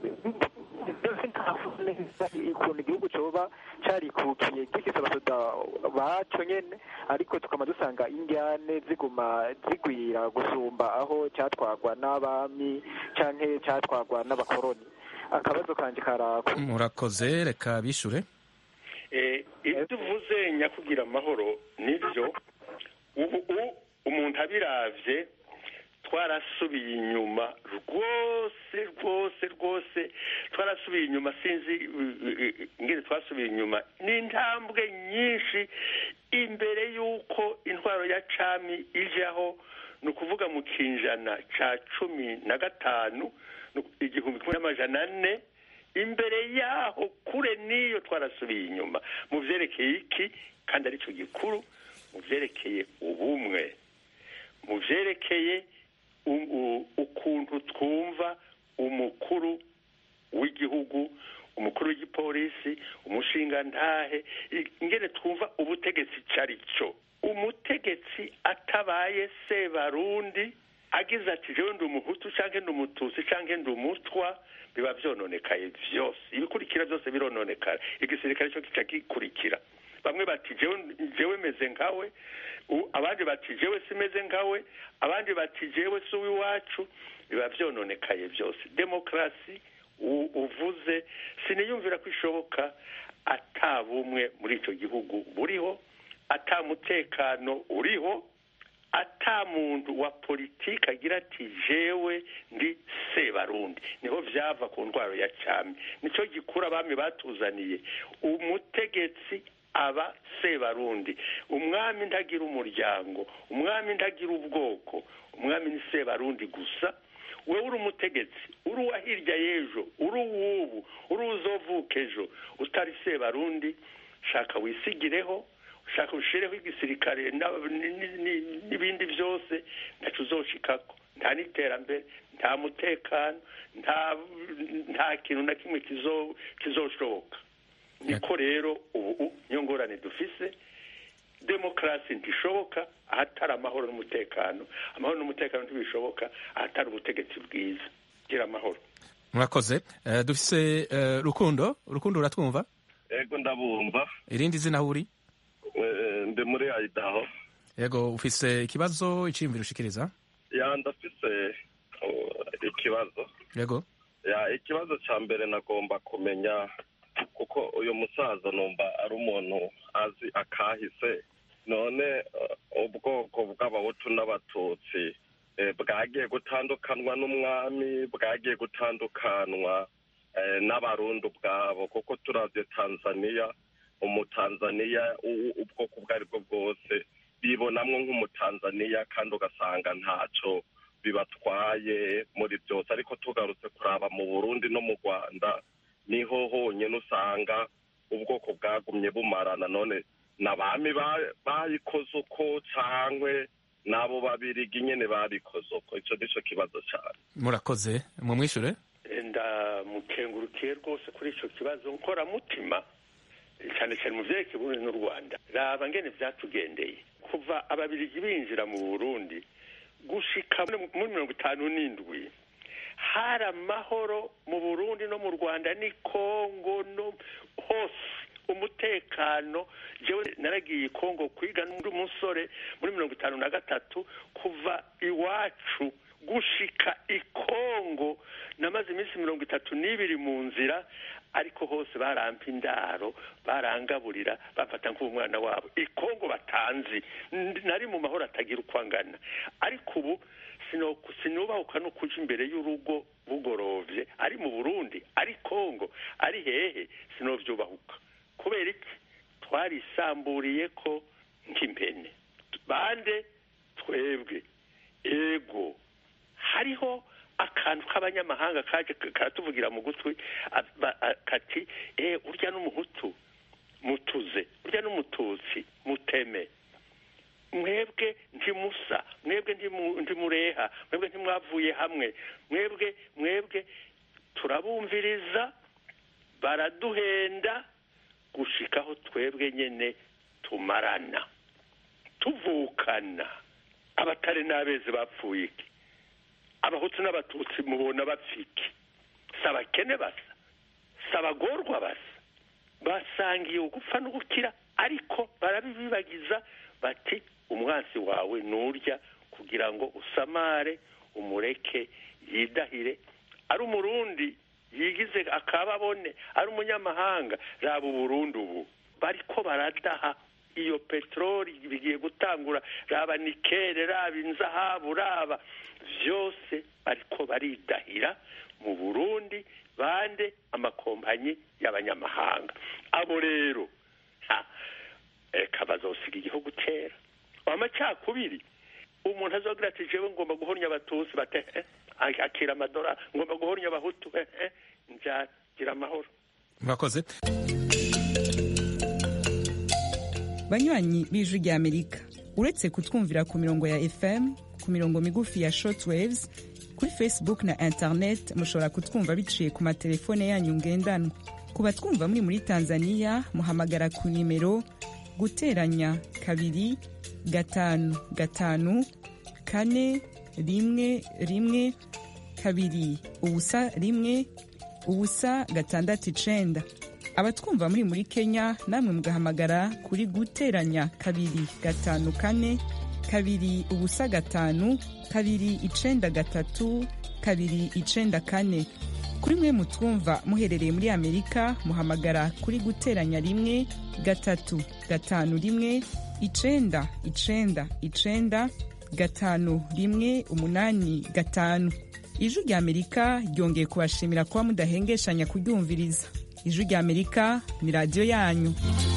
S15: ukuntu igihugu coba carikukiye gifise abasoda baco nyene, ariko tukaba dusanga indyane ziguma zigwira gusumba aho cyatwagwa n'abami canke cyatwagwa n'abakoroni. Akabazo kanje karako.
S1: Murakoze, reka bishure.
S6: Ibyo uvuze nyakugira amahoro nivyo. Ubu umuntu abiravye twarasubiye inyuma rwose twarasubiye inyuma, sinzi ngire twasubiye inyuma n'intambwe nyinshi imbere y'uko intwaro ya cami ijaho. Ni ukuvuga mu kinjana ca 15 1400 imbere yaho kure n'iyo twarasubiye inyuma mu vyerekeye iki kandi aricyo gikuru mu vyerekeye ubumwe mu vyerekeye ukuntu twumva umukuru w'igihugu umukuru w'igipolisi umushingantahe ingene twumva ubutegetsi cari cyo umutegetsi atabaye Sebarundi agize ati jewe ndi umuhutu canke ndi umututsi canke ndi umutwa biba vyononekaye vyose ibikurikira byose birononekara igisirikare cyo kica gikurikira bamwe bati jewe meze nkawe abandi bati jewe simeze nkawe abandi bati jewe si uw'iwacu biba vyononekaye byose demokrasi uvuze siniyumvira ko ishoboka atabumwe muri icyo gihugu buriho atamutekano uriho ata muntu wa politiki agira ati jewe ndi Sebarundi niho vyava ku ndwaro ya cyami nico gikura abami batuzaniye umutegetsi aba Sebarundi umwami ntagira umuryango umwami ntagira ubwoko umwami ni Sebarundi gusa wewe uri umutegetsi uri uwa hirya y'ejo uri uwubu uri uzovuka ejo utari Sebarundi shaka wisigireho ushaka ushireho igisirikare n'ibindi byose ntacyo uzoshikako nta n'iterambere nta mutekano nta kintu na kimwe kizoshoboka niko rero ubu niyo ngorane dufise demokrasi ntishoboka ahatari amahoro n'umutekano amahoro n'umutekano ntibishoboka ahatari ubutegetsi bwiza gira amahoro
S1: murakoze dufise rukundo uratwumva
S16: yego ndabumva
S1: irindi zina uri
S16: ndi muri Idaho
S1: yego ufise ikibazo iciyumviro ushikiriza
S16: ndafise ikibazo
S1: yego
S16: ikibazo ca mbere nagomba kumenya kuko uyu musaza numva ari umuntu azi akahise none ubwoko bw'abahutu n'abatutsi bwagiye gutandukanwa n'umwami bwagiye gutandukanwa n'abarundi ubwabo kuko turavye Tanzania umutanzaniya ubwoko ubwo aribwo bwose bibonamwo nk'umutanzaniya kandi ugasanga ntaco bibatwaye muri byose ariko tugarutse kuraba mu Burundi no mu Rwanda niho honyine usanga ubwoko bwagumye bumarana none n'abami bayikoze uko cankwe n'abo babirigi nyene babikoze uko ico nico kibazo cyane
S1: murakoze mumwishure
S6: ndamukengurukiye rwose kuri ico kibazo nkoramutima cyane cyane mu vyerekeye Burundi n'u Rwanda raba ngene vyatugendeye kuva ababirigi binjira mu Burundi gushika muri 57 hari amahoro mu Burundi no mu Rwanda ni Kongo no hose umutekano jewe naragiye Kongo kwiga n'undi musore muri 53 kuva iwacu gushika ikongo namaze iminsi 32 mu nzira ariko hose barampa indaro barangaburira bafata nk'umwana wabo ikongo batanzi nari mu mahoro atagira ukwangana ariko ubu sinubahuka no kuja imbere y'urugo bugorovye ari mu Burundi ari Kongo ari hehe sinovyubahuka kubera iki twarisamburiye ko nk'impene bande twebwe ego hariho akantu k'abanyamahanga kaje karatuvugira mu gutwi kati urya n'umuhutu mutuze urya n'umututsi muteme mwebwe ntimusa mwebwe ntimureha mwebwe ntimwavuye hamwe mwebwe turabumviriza baraduhenda gushikaho twebwe nyene tumarana tuvukana abatari n'abeze bapfuye iki abahutu n'abatutsi mubona bapfiki sabakene basa sabagorwa basa basangiye ugupfa no gukira ariko barabibibagiza bati umwansi wawe nurya kugira ngo usamare umureke yidahire ari umurundi yigize akababone ari umunyamahanga raba Burundi ubu bariko baradaha iyo petroli bigiye gutangura raba nikere raba inzahabu raba vyose bariko baridahira mu Burundi bande amakompanyi y'abanyamahanga abo rero eka bazosiga igihugu cera amacakubiri umuntu azogira ati jewe ngomba guhornya abatutsi bate akira amadora ngomba guhornya abahutu gira amahoro.
S1: murakoze.
S7: banywanyi b'ijwi rya amerika uretse kutwumvira ku mirongo ya fm ku mirongo migufi ya shortwaves kuri facebook na internet mushobora kutwumva biciye ku matelefone yanyu ngendanwa. ku batwumva muri tanzania muhamagara ku nimero guteranya 2 5 5 4 1 2 1 6 abatwumva muri Kenya namwe mugahamagara kuri guteranya 2 5 4 2 5 2 9 3 2 9 kuri mwe mutwumva muherereye muri Amerika muhamagara kuri guteranya 1 3 5 1 9 9 5 1 8 5. Ijwi rya Amerika ryongeye kubashimira kuba mudahengeshanya kuryumviriza. Ijwi rya Amerika ni radiyo yanyu.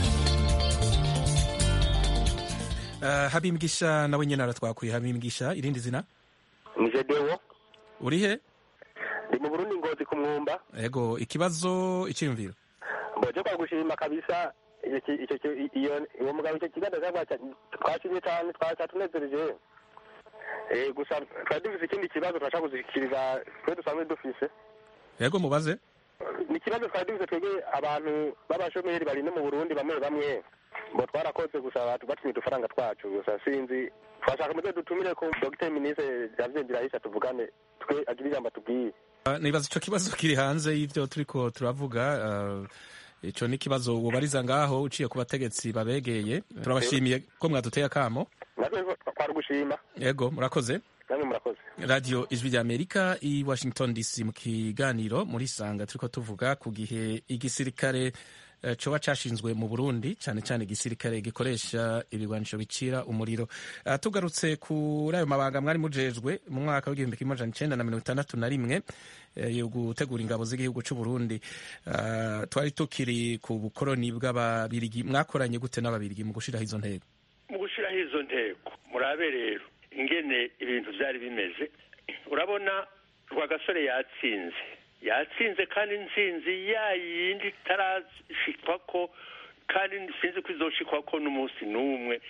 S1: Habimigisha nawe nyine aratwakuye. Habimigisha irindi zina
S17: ni Jedewo.
S1: Uri he?
S17: Ndi mu Burundi Ngozi ku Mwumba.
S1: Yego, ikibazo icyiyumviro.
S17: Mboje kwa gushima kabisa iyo mugabo icyo kiganiro twashimye cyane twatunezereje. Gusa twari dufite ikindi kibazo turashaka kuzikiriza twe dusanzwe dufise.
S1: Yego, mubaze.
S17: Ni ikibazo twari dufite twebwe abantu b'abashomeri bari no mu Burundi bamwe bo twarakoze gusa batumye udufaranga twacu gusa sinzi twashaka muze dutumire ko Dr. Ministre Javier Ndirahisha tuvugane twe agira ijambo tubwiye.
S1: Nibaza ico kibazo kiri hanze y'ivyo turiko turavuga. Ico ni kibazo ubariza ngaho uciye ku bategetsi babegeye. Turabashimiye ko mwaduteye akamo.
S17: Natwe twari gushima.
S1: Yego, murakoze.
S17: Namwe murakoze.
S1: Radio Ijwi rya Amerika i Washington DC mu kiganiro muri sanga turiko tuvuga ku gihe igisirikare coba cashinzwe mu Burundi cyane cyane igisirikare gikoresha ibigwanisho bicira umuriro. Tugarutse kuri ayo mabanga mwari mujejwe mu mwaka w'igihumbi kimwe amajana 1961 yo gutegura ingabo z'igihugu cy'u Burundi. Twari tukiri ku bukoroni bw'ababirigi. Mwakoranye gute n'ababirigi mu gushiraho izo ntego?
S6: Mu gushiraho izo ntego murabe rero ingene ibintu byari bimeze. Urabona Rwagasore yatsinze kandi intsinzi yayindi itarashikwako kandi sinzi ko izoshikwako n'umunsi n'umwe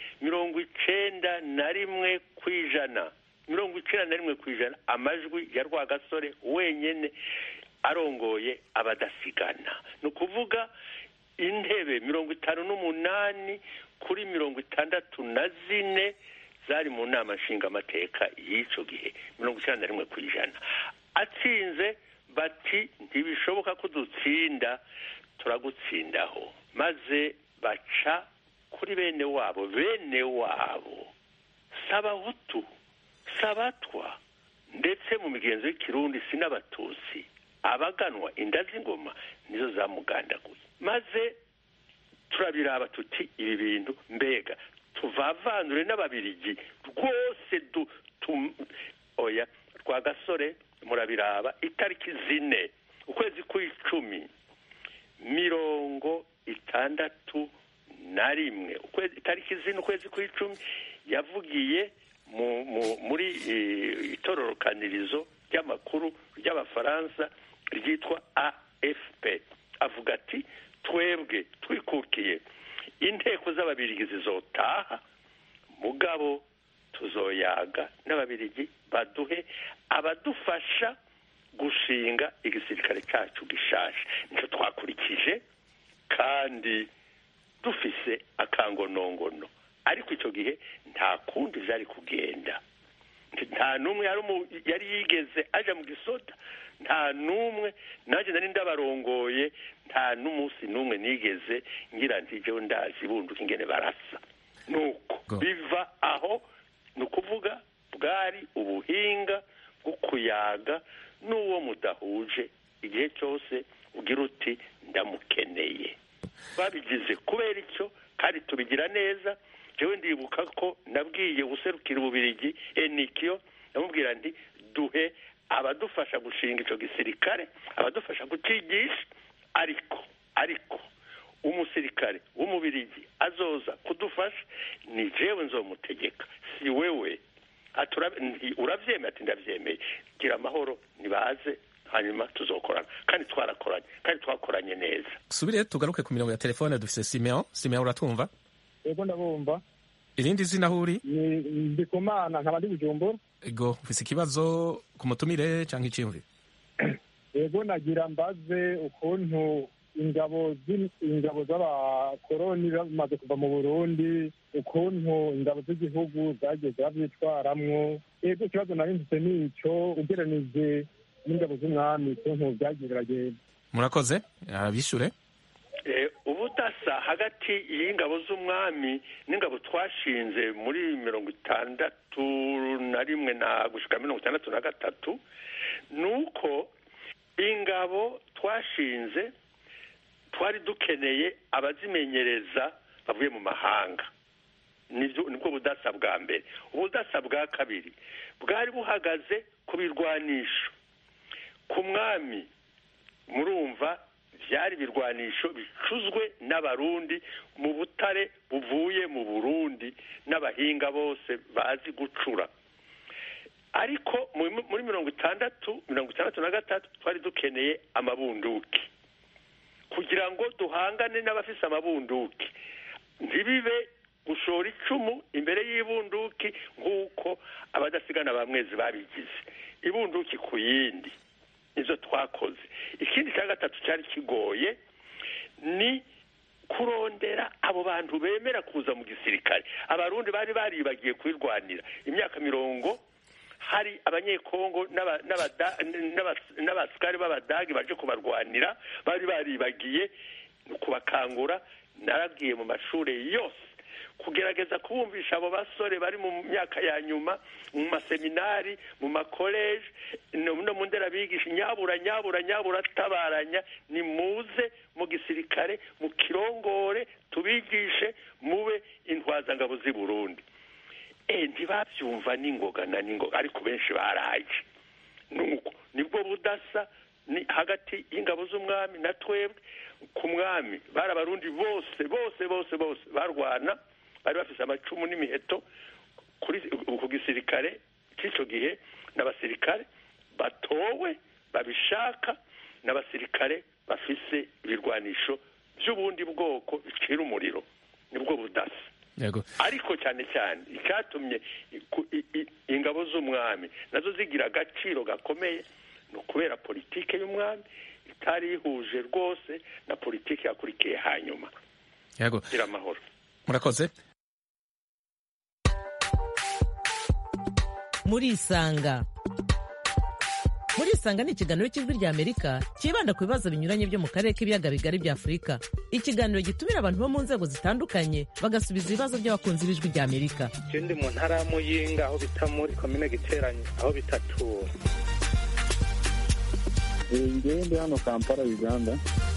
S6: 91% amajwi ya Rwagasore wenyene arongoye abadasigana. Ni ukuvuga intebe 58 kuri 64 zari mu nama nshingamateka y'ico gihe 91%. Atsinze bati ntibishoboka ko dutsinda, turagutsindaho. Maze baca kuri bene wabo s'abahutu s'abatwa ndetse mu migenzo y'ikirundi sin'abatutsi abaganwa inda z'ingoma nizo zamugandaguye. Maze turabiraba tuti ibi bintu mbega tuvavanure n'ababirigi rwose oya. Rwagasore murabiraba itariki 4 ukwezi kw'icumi 61 itariki 4 ukwezi kw'icumi yavugiye muri itororokanirizo ry'amakuru ry'abafaransa ryitwa AFP. Avuga ati twebwe twikukiye inteko z'ababirigi zizotaha mugabo tuzoyaga n'ababirigi baduhe abadufasha gushinga igisirikare cyacu gishasha. Nicyo twakurikije kandi dufise akangonongono, ariko icyo gihe nta kundi byari kugenda. Nta numwe yari yigeze aja mu gisoda, nta numwe naje nari ndabarongoye, nta n'umunsi numwe nigeze ngira nti jewe ndazi bunduka ingene barasa. Nuko biva aho, ni ukuvuga bwari ubuhinga bwo kuyaga n'uwo mudahuje igihe cyose ugira uti ndamukeneye. Babigize kubera icyo kandi tubigira neza. Jewe ndibuka ko nabwiye userukira ububirigi Enikio, namubwira nti duhe abadufasha gushinga ico gisirikare, abadufasha gucigisha, ariko umusirikare w'umubirigi azoza kudufasha ni jewe nzomutegeka, si wewe. Uravyemeye? Ati ndavyemeye. Gira amahoro, nibaze hanyuma tuzokorana kandi twarakoranye kandi twakoranye neza.
S1: Subire tugaruke ku mirongo ya telefone dufise Simeon uratwumva?
S18: Yego ndabumva.
S1: Irindi zina huri?
S18: Ndikumana nkaba ndi Bujumbura.
S1: Ego ufise ikibazo ku mutumire canke iciyumviro?
S18: Yego nagira mbaze ukuntu ingabo z'abakoroni bamaze kuva mu Burundi, ukuntu ingabo z'igihugu zagiye zavyitwaramwo. Yego ikibazo nari mfise nico ugereranije n'ingabo z'umwami ukuntu vyagiye biragenda.
S1: Murakoze abishure.
S6: Ubudasa hagati y'ingabo z'umwami n'ingabo twashinze muri 61 na gushika 63 nuko ingabo twashinze twari dukeneye abazimenyereza bavuye mu mahanga. Nibwo budasa bwa mbere. Ubudasa bwa kabiri bwari buhagaze ku birwanisho. Ku mwami murumva vyari birwanisho bicuzwe n'abarundi mu butare buvuye mu Burundi n'abahinga bose bazi gucura. Ariko muri 63 twari dukeneye amabunduki kugira ngo duhangane n'abafise amabunduki, ntibibe gushora icumu imbere y'ibunduki nk'uko abadasigana bamwezi babigize, ibunduki ku yindi. Izo twakoze. Ikindi cya gatatu cyari kigoye ni kurondera abo bantu bemera kuza mu gisirikare. Abarundi bari baribagiye kwirwanira imyaka 40, hari abanyekongo n'abasikari b'abadagi baje kubarwanira, bari baribagiye kubakangura. Naragiye mu mashuri yose kugerageza kubumvisha abo basore bari mu myaka ya nyuma, mu maseminari, mu makoleje no mu ndera bigisha nyabura tabaranya, ni muze mu gisirikare mu kirongore tubigishe mube intwaza ngabo z'i Burundi. Ntibavyumva n'ingoga ariko benshi baraje. Nuko nibwo budasa ni hagati y'ingabo z'umwami na twebwe. Ku mwami bari abarundi bose barwana, bari bafise amacumu n'imiheto. Ku gisirikare cy'ico gihe n'abasirikare batowe babishaka, n'abasirikare bafise ibirwanisho by'ubundi bwoko bicira umuriro. Nibwo budasa.
S1: Yego.
S6: Ariko cyane icyatumye ingabo z'umwami nazo zigira agaciro gakomeye no kubera politike y'umwami itari ihuje rwose na politike yakurikiye hanyuma.
S1: Yego.
S6: Gira amahoro.
S1: Murakoze.
S2: Murisanga ni ikiganiro cy'ijwi ry'Amerika kibanda ku bibazo binyuranye byo mu karere k'ibiyaga bigari bya Afurika. Ikiganiro gitumira abantu bo mu nzego zitandukanye bagasubiza ibibazo by'abakunzi b'ijwi ry'Amerika.
S3: Ndi mu ntara ya Muyinga aho bita muri komine Giteranyi aho bitatura.
S13: Ndi hano Kampala Uganda.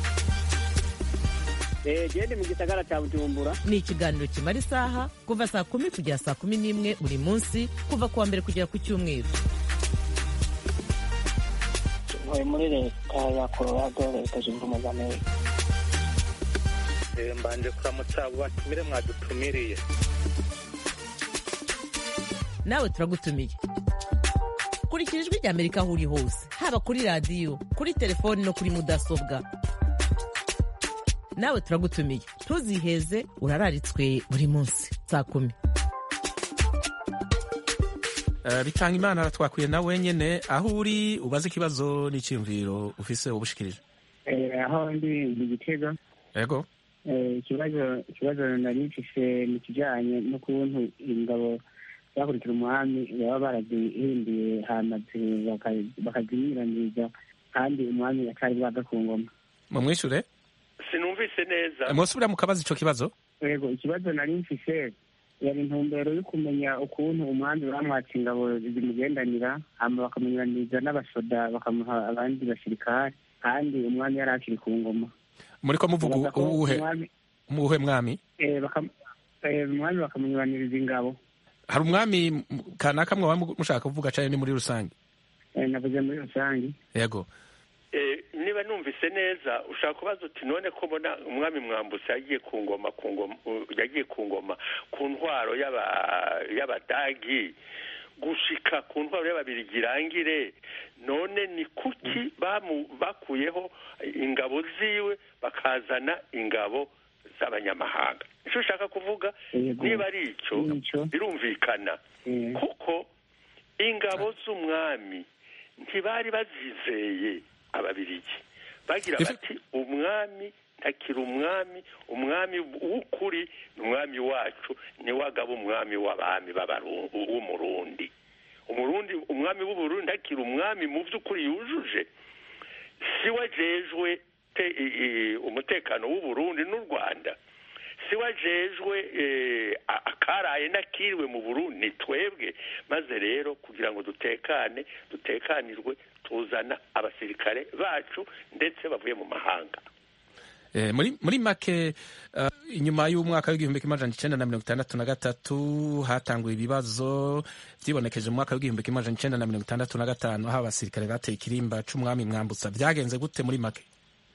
S14: Ndi mu gisagara cya Bujumbura.
S2: Ni ikiganiro kimara isaha kuva saa 10 kugera saa 11 buri munsi kuva kuwa mbere kugera ku cyumweru.
S5: Muri leta ya Colorado Leta Zunze Ubumwe za Amerika.
S3: Mbanje kuramutsa abo batumire mwadutumiriye.
S2: Nawe turagutumiye. Kurikira ijwi ry'Amerika aho uri hose, haba kuri radiyo, kuri telefoni no kuri mudasobwa. Nawe turagutumiye. Ntuziheze, urararitswe buri munsi saa 10.
S1: Bitanga Imana twakwiye na wenyene aho uri ubaze ikibazo n'iciyumviro ufise ubushikirije.
S11: Aho ndi Gitega.
S1: Yego.
S11: Ikibazo nari mfise mu kijanye n'ukuntu ingabo bakurikira umwami baba barazihinduye hamaze bakazinyuranyiriza kandi umwami atari bwaga ku ngoma.
S1: Mumwishure?
S6: Sinumvise neza.
S1: Musubira mu kabazo ico kibazo?
S11: Yego, ikibazo nari mfise yari intumbero yo kumenya ukuntu umwami bamwatse ingabo zimugendanira, hama bakamenyaniza n'abasoda bakamuha abandi basirikare, kandi umwami yari akiri ku ngoma.
S1: Muriko muvuga uwuhe mwami?
S11: Umwami bakamunyuraniriza ingabo.
S1: Hari umwami kanaka mwe mushaka kuvuga cyane ni muri rusange?
S11: Navuze muri rusange.
S1: Yego.
S6: Niba numvise neza ushaka kubaza uti none ko mbona umwami Mwambutse yagiye ku ngoma ku ntwaro y'abadagi gushika ku ntwaro y'ababirigi irangire, none ni kuki bakuyeho ingabo ziwe bakazana ingabo z'abanyamahanga? icyo ushaka kuvuga niba ari icyo birumvikana, kuko ingabo z'umwami ntibari bazizeye ababirigi, bagira bati umwami ntakiri umwami w'ukuri ni umwami wacu, niwe agaba umwami w'abami w'umurundi. Umwami w'uburundi ntakiri umwami mu by'ukuri yujuje, si wajejwe umutekano w'uburundi n'u Rwanda, si wajejwe akaraye nakiriwe mu Burundi, ni twebwe. Maze rero kugira ngo dutekanirwe tuzana abasirikare bacu ndetse bavuye mu mahanga.
S1: muri make inyuma y'umwaka w'igihumbi kimwe amajana icenda na mirongo itandatu na gatatu hatanguye ibibazo vyibonekeje mu mwaka w'igihumbi kimwe amajana icenda na mirongo itandatu na gatanu aho abasirikare bateye ikirimba c'umwami Mwambutsa. vyagenze gute muri make?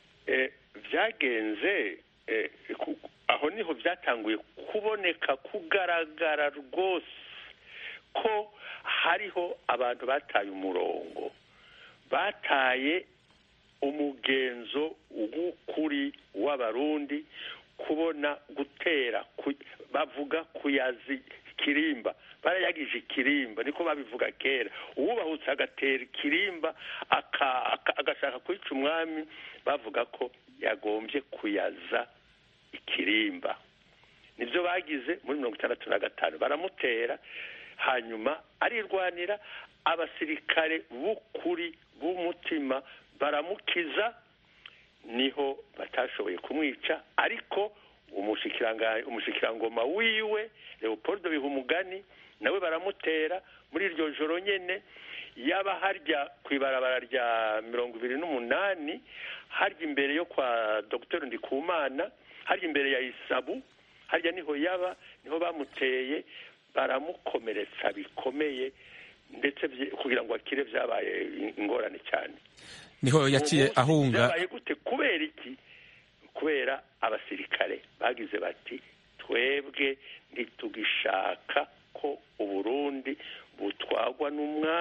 S6: Vyagenze aho niho vyatanguye kuboneka kugaragara rwose ko hariho abantu bataye umurongo, bataye umugenzo w'ukuri w'abarundi, kubona gutera bavuga kuyazi ikirimba, barayagije ikirimba, niko babivuga kera. uwubahutse agatera ikirimba agashaka kwica umwami, bavuga ko yagombye kuyaza ikirimba. nibyo bagize muri 1965, baramutera, hanyuma arirwanira, abasirikare b'ukuri b'umutima baramukiza, niho batashoboye kumwica. ariko umushikirangoma wiwe Leopoldo Bihumugani nawe baramutera muri iryo joro nyene, yaba harya kwibarabara rya 28 harya imbere yo kwa Dr. Ndikumana, harya imbere ya Isabu, harya niho bamuteye, baramukomeretsa bikomeye, ndetse kugira ngo akire vyabaye ingorane cyane.
S1: Niho yaciye ahunga.
S6: Vyabaye gute? Kubera iki? Kubera abasirikare bagize bati twebwe ntitugishaka ko Uburundi butwagwa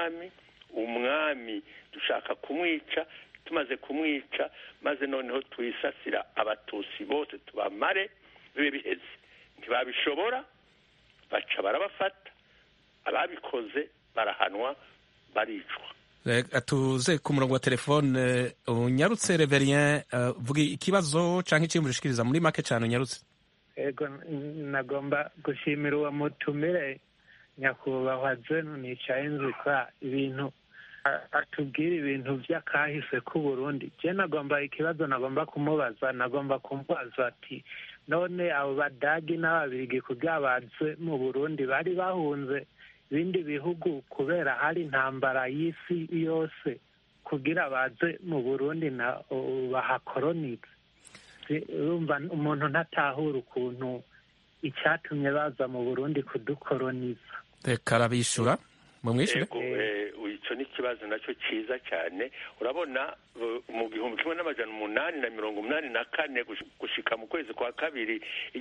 S6: umwami dushaka kumwica. Tumaze kumwica, maze noneho twisasira Abatusi bose tubamare bibe biheze. Ntibabishobora, baca barabafata, ababikoze barahanwa, baricwa.
S1: Tuze ku murongo wa telefone. Unyarutse Reverien, vuga ikibazo canke iciyumviro ushikiriza muri make cyane. Unyarutse.
S19: Ego, nagomba gushimira uwo mutumire nyakubahwa Zeno nicaye nzikwa ibintu atubwira ibintu vy'akahise ku Burundi. Je nagomba ikibazo nagomba kumubaza ati none abo badagi n'ababirigi kugira baze mu Burundi bari bahunze ibindi bihugu kubera hari intambara y'isi yose kugira baze mu Burundi na bahakolonize? Urumva umuntu ntatahura ukuntu icyatumye baza mu Burundi kudukoloniza.
S1: Reka arabishura mu mwishure.
S6: Icyo ni ikibazo nacyo cyiza cyane. Urabona mu 1884 gushika mu kwezi kwa kabiri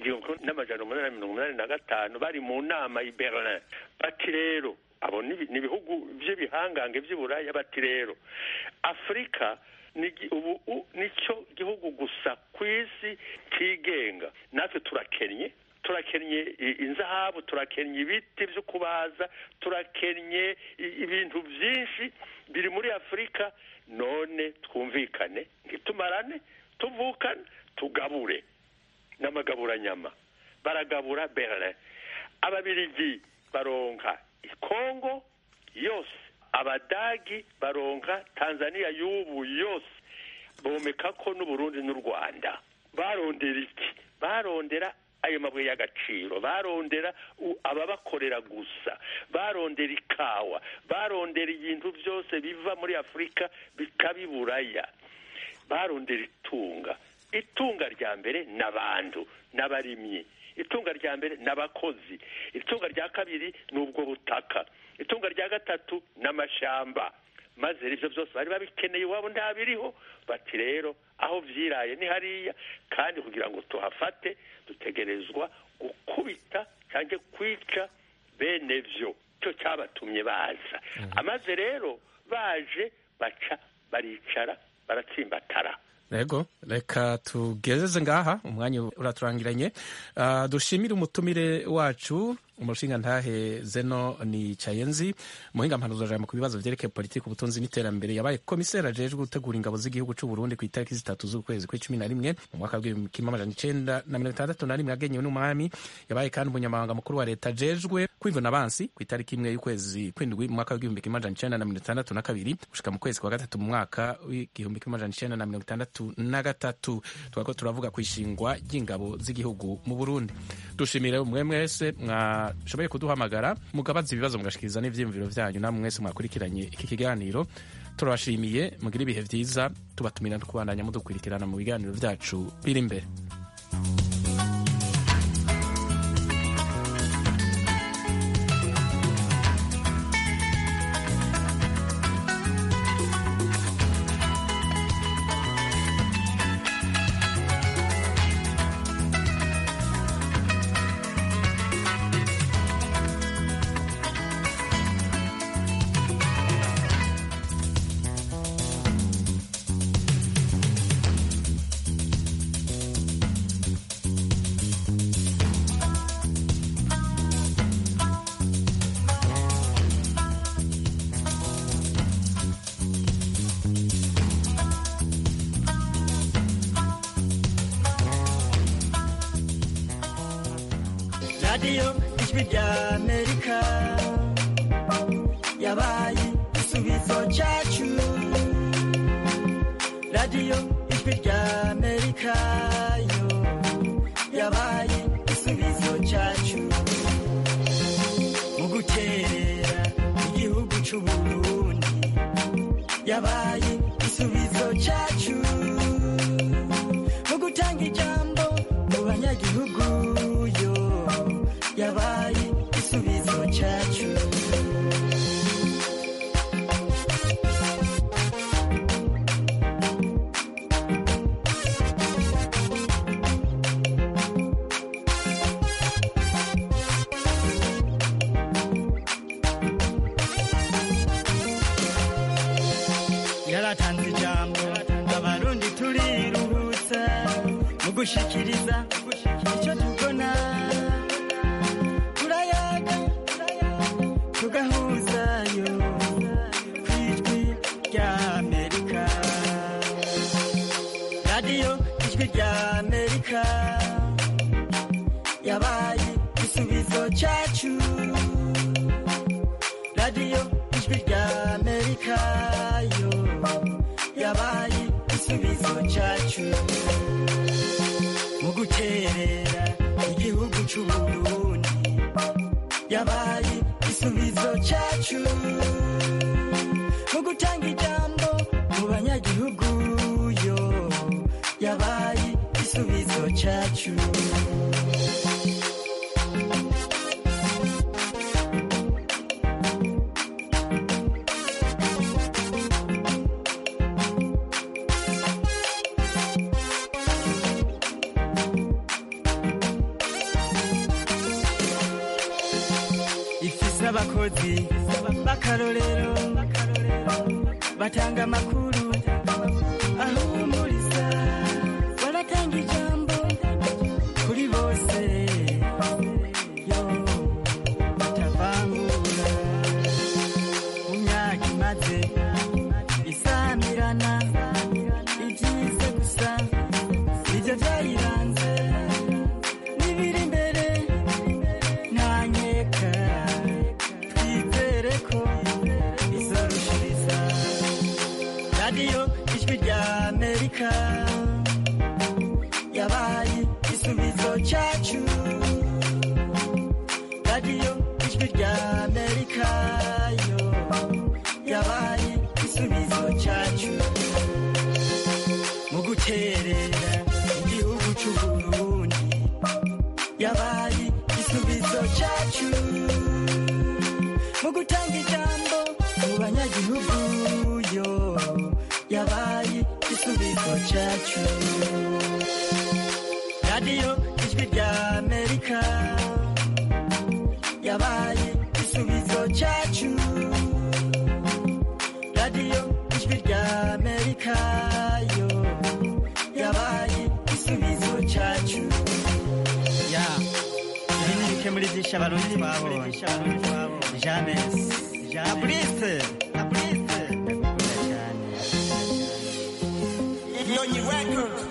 S6: 1885 bari mu nama i Berlin, bati rero abo ni ibihugu by'ibihangange by'Iburaya, bati rero Afrika nicyo gihugu gusa ku isi kigenga, natwe turakennye inzahabu, turakennye ibiti byo kubaza, turakennye ibintu byinshi biri muri Afrika. none twumvikane, ntitumarane, tuvukane, tugabure n'amagaburanyama. Baragabura Berlin. Ababirigi baronka Kongo yose, Abadagi baronka Tanzania y'ubu yose, bomeka ko n'Uburundi n'u Rwanda. Barondera iki? Barondera ayo mabuye y'agaciro, barondera ababakorera gusa, barondera ikawa, barondera ibintu byose biva muri Afrika bikabiburaya, barondera itunga rya mbere n'abantu n'abarimyi, itunga rya mbere n'abakozi, itunga rya kabiri n'ubwo butaka, itunga rya gatatu n'amashamba. Maze ibyo byose bari babikeneye iwabo ntabiriho, bati rero aho vyiraye ni hariya, kandi kugira ngo tuhafate dutegerezwa gukubita cyangwa kwica bene vyo. nicyo cyabatumye baza amaze rero baje baca baricara baratsimbatara.
S1: Yego, reka tugezeze ngaha umwanya uraturangiranye. Dushimire umutumire wacu umushinga ntahe Zeno ni Chayenzi, muhinga mpanuzo jambo ku bibazo vyerekeye politiki, ubutunzi n'iterambere, yabaye komiseri ajejwe gutegura ingabo z'igihugu c'u Burundi ku itariki 3 z'ukwezi kwa11 mu mwaka w'1961 agenyewe n'umwami. Yabaye kandi umunyamabanga mukuru wa leta ajejwe kwivuna abansi ku itariki 1 y'ukwezi kw'indwi mu mwaka w'1962 gushika mu kwezi kwa gatatu mu mwaka w'1963. Twako turavuga ku ishingwa ry'ingabo z'igihugu mu Burundi. Dushimire umwe mwese mwashoboye kuduhamagara mugabaza ibibazo mugashikiriza n'ivyiyumviro vyanyu, namwe mwese mwakurikiranye iki kiganiro. Turabashimiye, mugira ibihe vyiza, tubatumira no kubandanya mudukurikirana mu biganiro vyacu biri imbere.
S20: radiyo ijwi rya amerika yabaye igisubizo cyacu. radiyo ijwi rya amerika yo yabaye igisubizo cyacu mu guterera igihugu cy'u Burundi, yabaye igisubizo cyacu mu gutanga ijambo mu banyagihugu yo yabaye igisubizo cyacu. Yaratanze ijambo abarundi turiruhutsa mu gushikiriza icyo tubona, turayaga tugahuzayo ku ijwi rya Amerika. radiyo ijwi rya Amerika yabaye igisubizo cyacu. radiyo ijwi rya Amerika yo yabaye igisubizo cyacu mu guterera igihugu cy'u Burundi, yabaye igisubizo cyacu mu gutanga ijambo mu banyagihugu yo yabaye igisubizo cyacu. Abakozi b'akarorero batanga amakuru ahumuriza, baratanga ijambo kuri bose yo batavangura. mu myaka imaze isamirana ibyiza gusa nibyo byayiranze, n'ibiri imbere nta nkeka radiyo ijwi rya Amerika yabaye igisubizo cyacu. radiyo ijwi rya Amerika yo yabaye igisubizo cyacu mu guterera igihugu cy'u Burundi, yabaye igisubizo cyacu mu gutanga ijambo mu banyagihugu yo yabaye igisubizo cyacu. radiyo ijwi rya Amerika yabaye igisubizo cyacu. kayo yabaye igisubizo cyacu
S21: ya ibi ni bike muri byinshi abarundi twabonye James Abrise ndakunda cyane
S20: Nyonyi Records